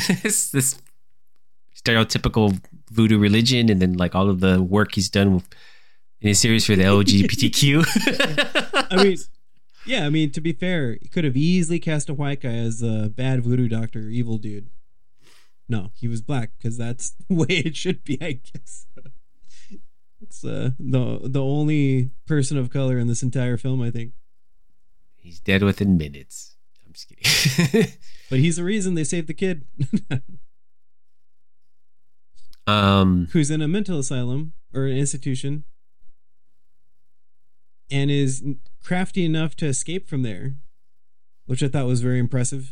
stereotypical voodoo religion, and then like all of the work he's done in his series for the LGBTQ. I mean, yeah, I mean, to be fair, he could have easily cast a white guy as a bad voodoo doctor, evil dude. No, he was black because that's the way it should be, I guess. It's the only person of color in this entire film, I think. He's dead within minutes. I'm just kidding. But he's the reason they saved the kid. Who's in a mental asylum or an institution and is crafty enough to escape from there, which I thought was very impressive.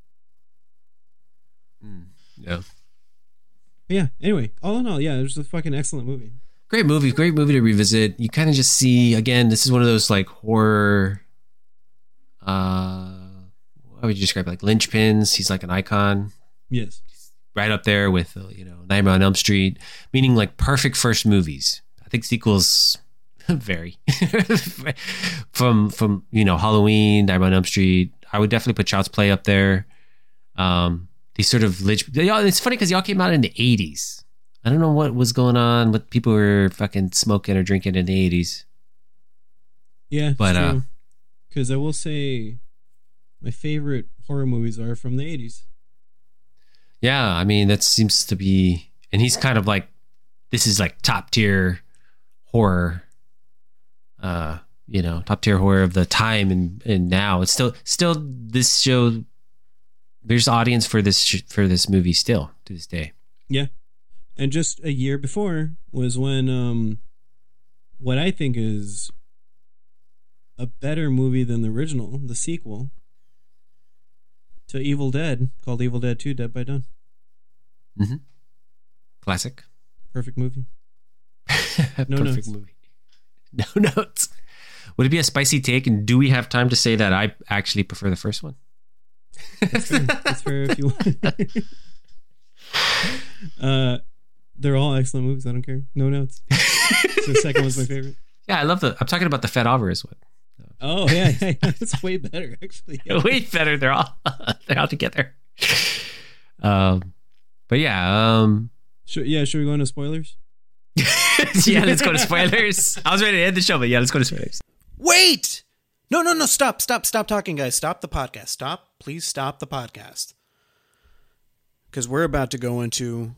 Yeah. But yeah. Anyway, all in all, yeah, it was a fucking excellent movie. Great movie to revisit. You kind of just see, again, this is one of those like horror, how would you describe it? Like linchpins. He's like an icon. Yes. Right up there with, Nightmare on Elm Street, meaning like perfect first movies. I think sequels vary from Halloween, Nightmare on Elm Street. I would definitely put Child's Play up there. These sort of it's funny because y'all came out in the 80s. I don't know what was going on, what people were fucking smoking or drinking in the 80s. Yeah, but because I will say my favorite horror movies are from the 80s. Yeah, I mean, that seems to be, and he's kind of like, this is like top tier horror, top tier horror of the time, and now it's still this show. There's audience for this movie still to this day. Yeah, and just a year before was when what I think is a better movie than the original, the sequel to Evil Dead, called Evil Dead 2: Dead by Dawn. Mm-hmm. Classic. Perfect movie. No Perfect notes. Movie. No notes. Would it be a spicy take? And do we have time to say that I actually prefer the first one? That's fair if you want. They're all excellent movies. I don't care. No notes. So the second one's my favorite. Yeah, I'm talking about the Fat Alvarez one. Oh yeah, it's way better actually. Yeah. Way better. They're all together. But yeah. Should we go into spoilers? Yeah, let's go to spoilers. I was ready to end the show, but yeah, let's go to spoilers. Wait! No, stop talking, guys. Stop the podcast. Please stop the podcast. Because we're about to go into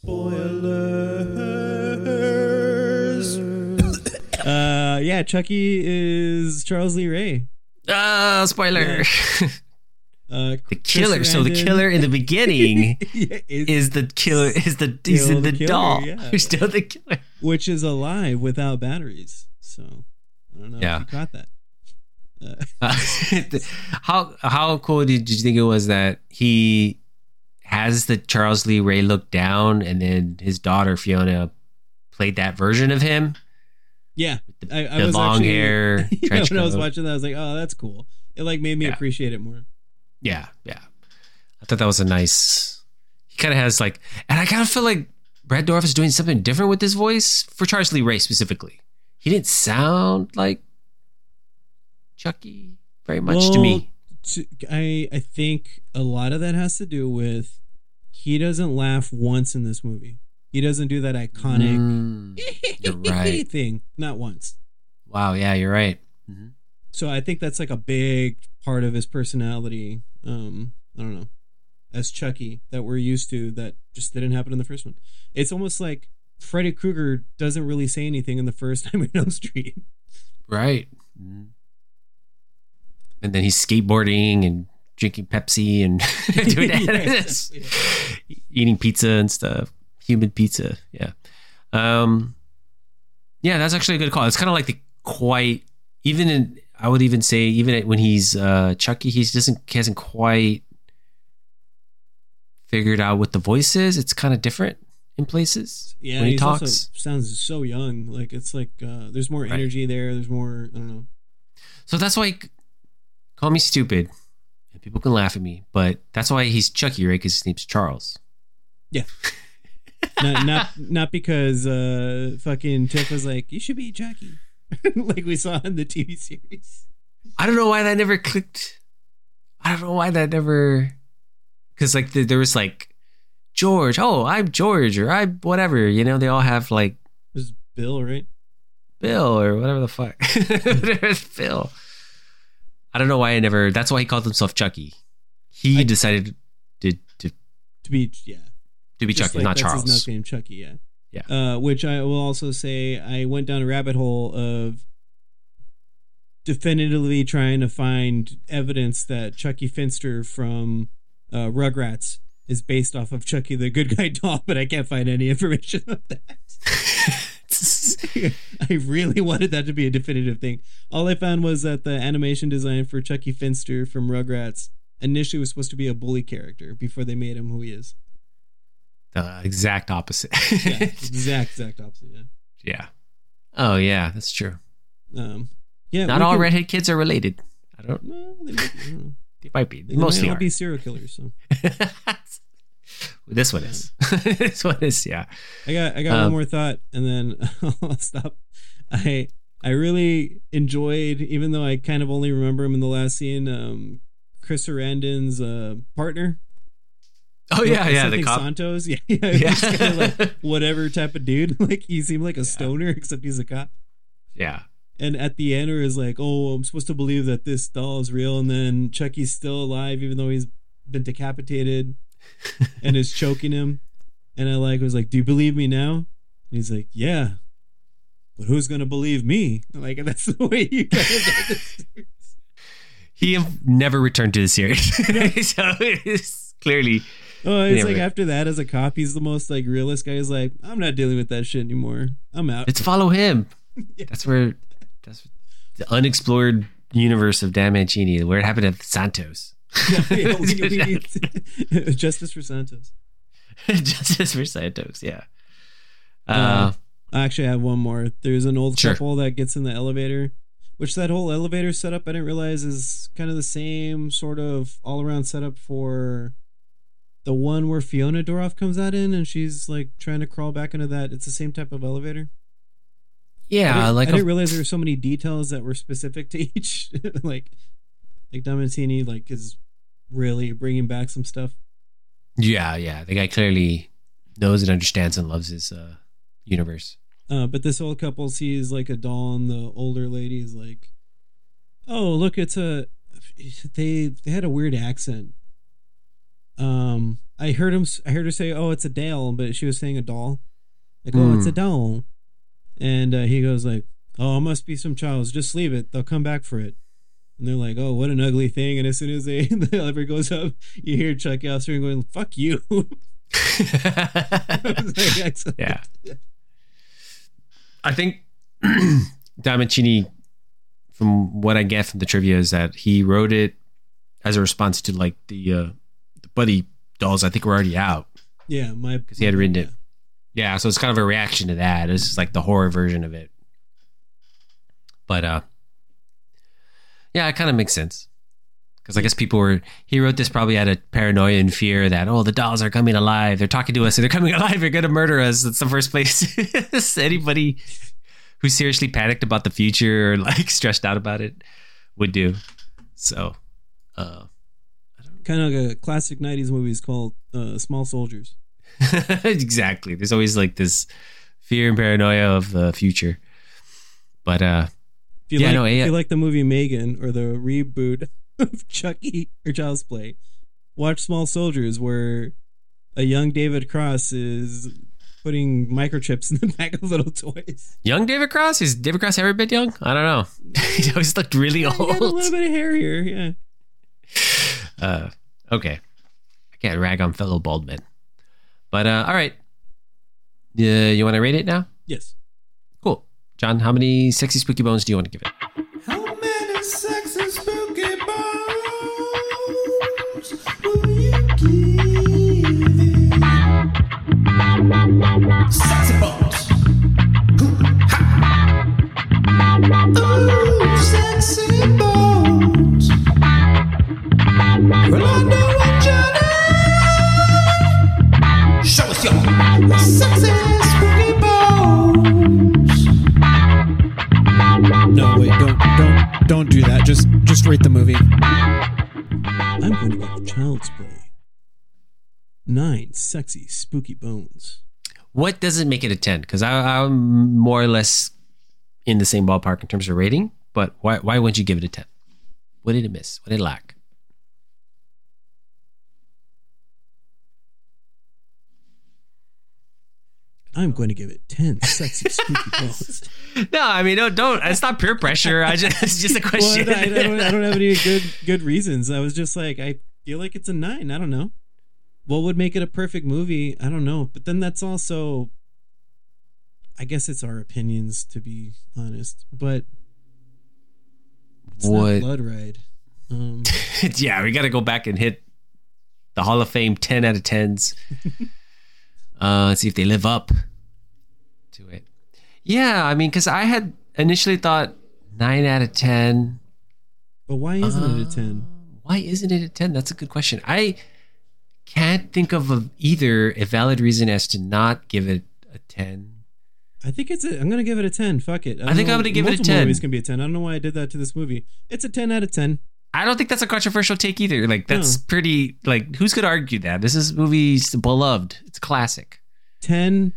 spoilers. Yeah, Chucky is Charles Lee Ray. Spoiler. Yeah. The killer. So the killer in the beginning is the killer. He's in the killer, doll. Yeah. Who's still the killer, which is alive without batteries. So I don't know if you caught that. How cool did you think it was that he has the Charles Lee Ray look down, and then his daughter Fiona played that version of him? Yeah, I was long hair. When I was watching that, I was like, "Oh, that's cool." It like made me appreciate it more. Yeah. I thought that was a nice. He kind of has like, and I kind of feel like Brad Dourif is doing something different with his voice for Charles Lee Ray specifically. He didn't sound like Chucky very much to me. I think a lot of that has to do with he doesn't laugh once in this movie. He doesn't do that iconic you're right. thing. Not once. Wow. Yeah, you're right. Mm-hmm. So I think that's like a big part of his personality. I don't know, as Chucky that we're used to that just didn't happen in the first one. It's almost like Freddy Krueger doesn't really say anything in the first Nightmare on Elm Street. Right. Mm-hmm. And then he's skateboarding and drinking Pepsi and doing that. Eating pizza and stuff. Human pizza. Yeah. Yeah, that's actually a good call. It's kind of like I would even say, even when he's Chucky, he hasn't quite figured out what the voice is. It's kind of different in places. Yeah, when he talks. Also sounds so young. Like it's like there's more energy there. There's more. I don't know. So that's why call me stupid, and people can laugh at me, but that's why he's Chucky, right? Because his name's Charles. Yeah. Not because fucking Tiff was like, you should be Chucky, like we saw in the TV series. I don't know why that never clicked. I don't know why that never, because like there was like George. Oh, I'm George, or I'm whatever. You know, they all have like It was Bill, right? Bill or whatever the fuck. There's Bill. I don't know why I never. That's why he called himself Chucky. He decided to be Chucky, like, not that's Charles. his name, Chucky. Yeah. Yeah. Which I will also say, I went down a rabbit hole of definitively trying to find evidence that Chucky Finster from Rugrats is based off of Chucky the Good Guy doll, but I can't find any information of that. I really wanted that to be a definitive thing. All I found was that the animation design for Chucky Finster from Rugrats initially was supposed to be a bully character before they made him who he is. The exact opposite. Yeah, exact opposite. Yeah. Yeah. Oh yeah, that's true. Yeah. Not all redhead kids are related. No, they might be. They Mostly might all are. be serial killers. So This one is. This one is. Yeah. I got one more thought, and then I'll stop. I really enjoyed, even though I kind of only remember him in the last scene, Chris Sarandon's partner. Oh yeah, the think cop. Santos. Yeah. He's kind of like whatever type of dude. Like he seemed like a stoner, except he's a cop. Yeah. And at the end, where it's like, oh, I'm supposed to believe that this doll is real, and then Chucky's still alive, even though he's been decapitated, and is choking him. And I was like, do you believe me now? And he's like, yeah. But who's gonna believe me? Like, that's the way you kind of this. He never returned to the series, so it's clearly. Oh, it's like after that, as a cop, he's the most like realist guy. He's like, I'm not dealing with that shit anymore. I'm out. Let's follow him. Yeah. That's the unexplored universe of Dan Mancini, where it happened at Santos. We need justice for Santos. Justice for Santos, yeah. I actually have one more. There's an old Sure. couple that gets in the elevator, which that whole elevator setup I didn't realize is kind of the same sort of all-around setup for the one where Fiona Doroff comes out in, and she's like trying to crawl back into that. It's the same type of elevator. Yeah, I didn't realize there were so many details that were specific to each. like Don Mancini is really bringing back some stuff. Yeah. The guy clearly knows and understands and loves his universe. But this old couple sees like a doll, and the older lady is like, "Oh, look, they had a weird accent." I heard her say, "Oh, it's a Dale," but she was saying a doll. Like, "Oh, it's a doll," and he goes like, "Oh, it must be some child's. Just leave it. They'll come back for it." And they're like, "Oh, what an ugly thing!" And as soon as the elevator goes up, you hear Chuck Alster going, "Fuck you." Yeah. I think Don Mancini, from what I get from the trivia, is that he wrote it as a response to like the Buddy dolls. I think were already out. Yeah, because he had written it. Yeah, so it's kind of a reaction to that. It's just like the horror version of it. But yeah, it kind of makes sense. Because I guess he wrote this probably out of paranoia and fear that, oh, the dolls are coming alive. They're talking to us. They're coming alive. They're going to murder us. That's the first place anybody who's seriously panicked about the future or like stressed out about it would do. So, kind of like a classic 90s movies called Small Soldiers. Exactly. There's always like this fear and paranoia of the future. But if you like the movie Megan or the reboot of Chucky or Child's Play, watch Small Soldiers, where a young David Cross is putting microchips in the back of little toys. Young David Cross? Is David Cross ever been young? I don't know. He always looked really old. He had a little bit of hair here, yeah. Okay. I can't rag on fellow bald men. But all right. You want to rate it now? Yes. Cool. John, how many sexy spooky bones do you want to give it? How many sexy spooky bones will you give it? Sexy bones. Ooh, sexy bones. Well, I know what you need. Show us your sexy wait. Don't do that. Just rate the movie. I'm going to give Child's Play 9 sexy, spooky bones. What doesn't make it a 10? Because I'm more or less in the same ballpark in terms of rating, but why wouldn't you give it a 10? What did it miss? What did it lack? I'm going to give it 10 sexy, spooky bones. No, I mean, don't. It's not peer pressure. It's just a question. Well, I don't have any good reasons. I was just like, I feel like it's a 9. I don't know. What would make it a perfect movie? I don't know. But then that's also, I guess it's our opinions, to be honest. But it's not Blood Ride. Yeah, we got to go back and hit the Hall of Fame 10 out of 10s. See if they live up to it. Yeah, I mean, because I had initially thought 9 out of 10. But why isn't it a 10? Why isn't it a 10? That's a good question. I can't think of either a valid reason as to not give it a 10. I think I'm going to give it a 10. Fuck it. I think I'm going to give it a 10. Multiple movies can be a 10. I don't know why I did that to this movie. It's a 10 out of 10. I don't think that's a controversial take either. Like, that's pretty, like, who's going to argue that? This movie's beloved. It's a classic. 10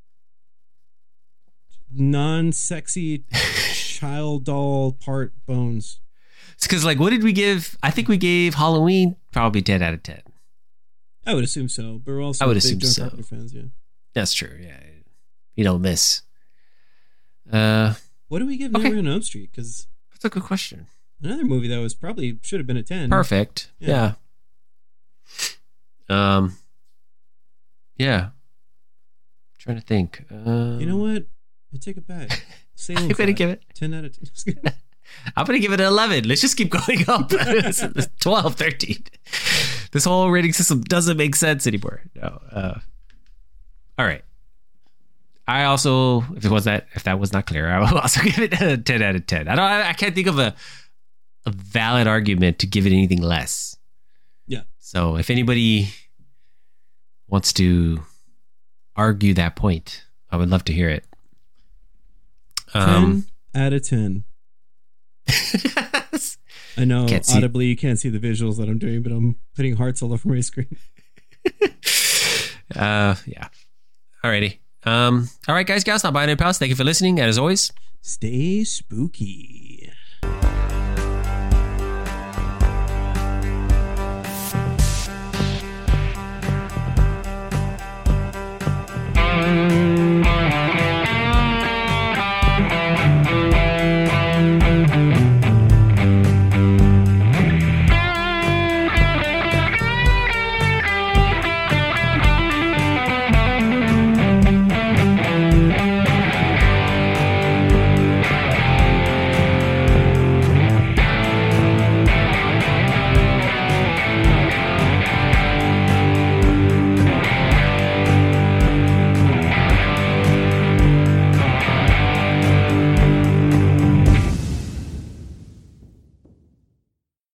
non-sexy child doll part bones. It's because, like, what did we give? I think we gave Halloween probably 10 out of 10. I would assume so, but we're also I would big assume John so. Carpenter fans, yeah. That's true, yeah. You don't miss. What do we give Okay. Nightmare on Elm Street? Because That's a good question. another movie that was probably should have been a 10. Perfect. Yeah. Yeah. Trying to think. You know what? I take it back. Salem I'm going to give it. 10 out of 10. I'm going to give it an 11. Let's just keep going up. 12, 13. This whole rating system doesn't make sense anymore. No. All right. I also, if that was not clear, I will also give it a 10 out of 10. I can't think of a valid argument to give it anything less. Yeah. So if anybody wants to argue that point, I would love to hear it. 10 out of 10. I know audibly you can't see the visuals that I'm doing, but I'm putting hearts all over my screen. Yeah. Alrighty. All right, guys, gals, not buying any pals. Thank you for listening. And as always, Stay spooky.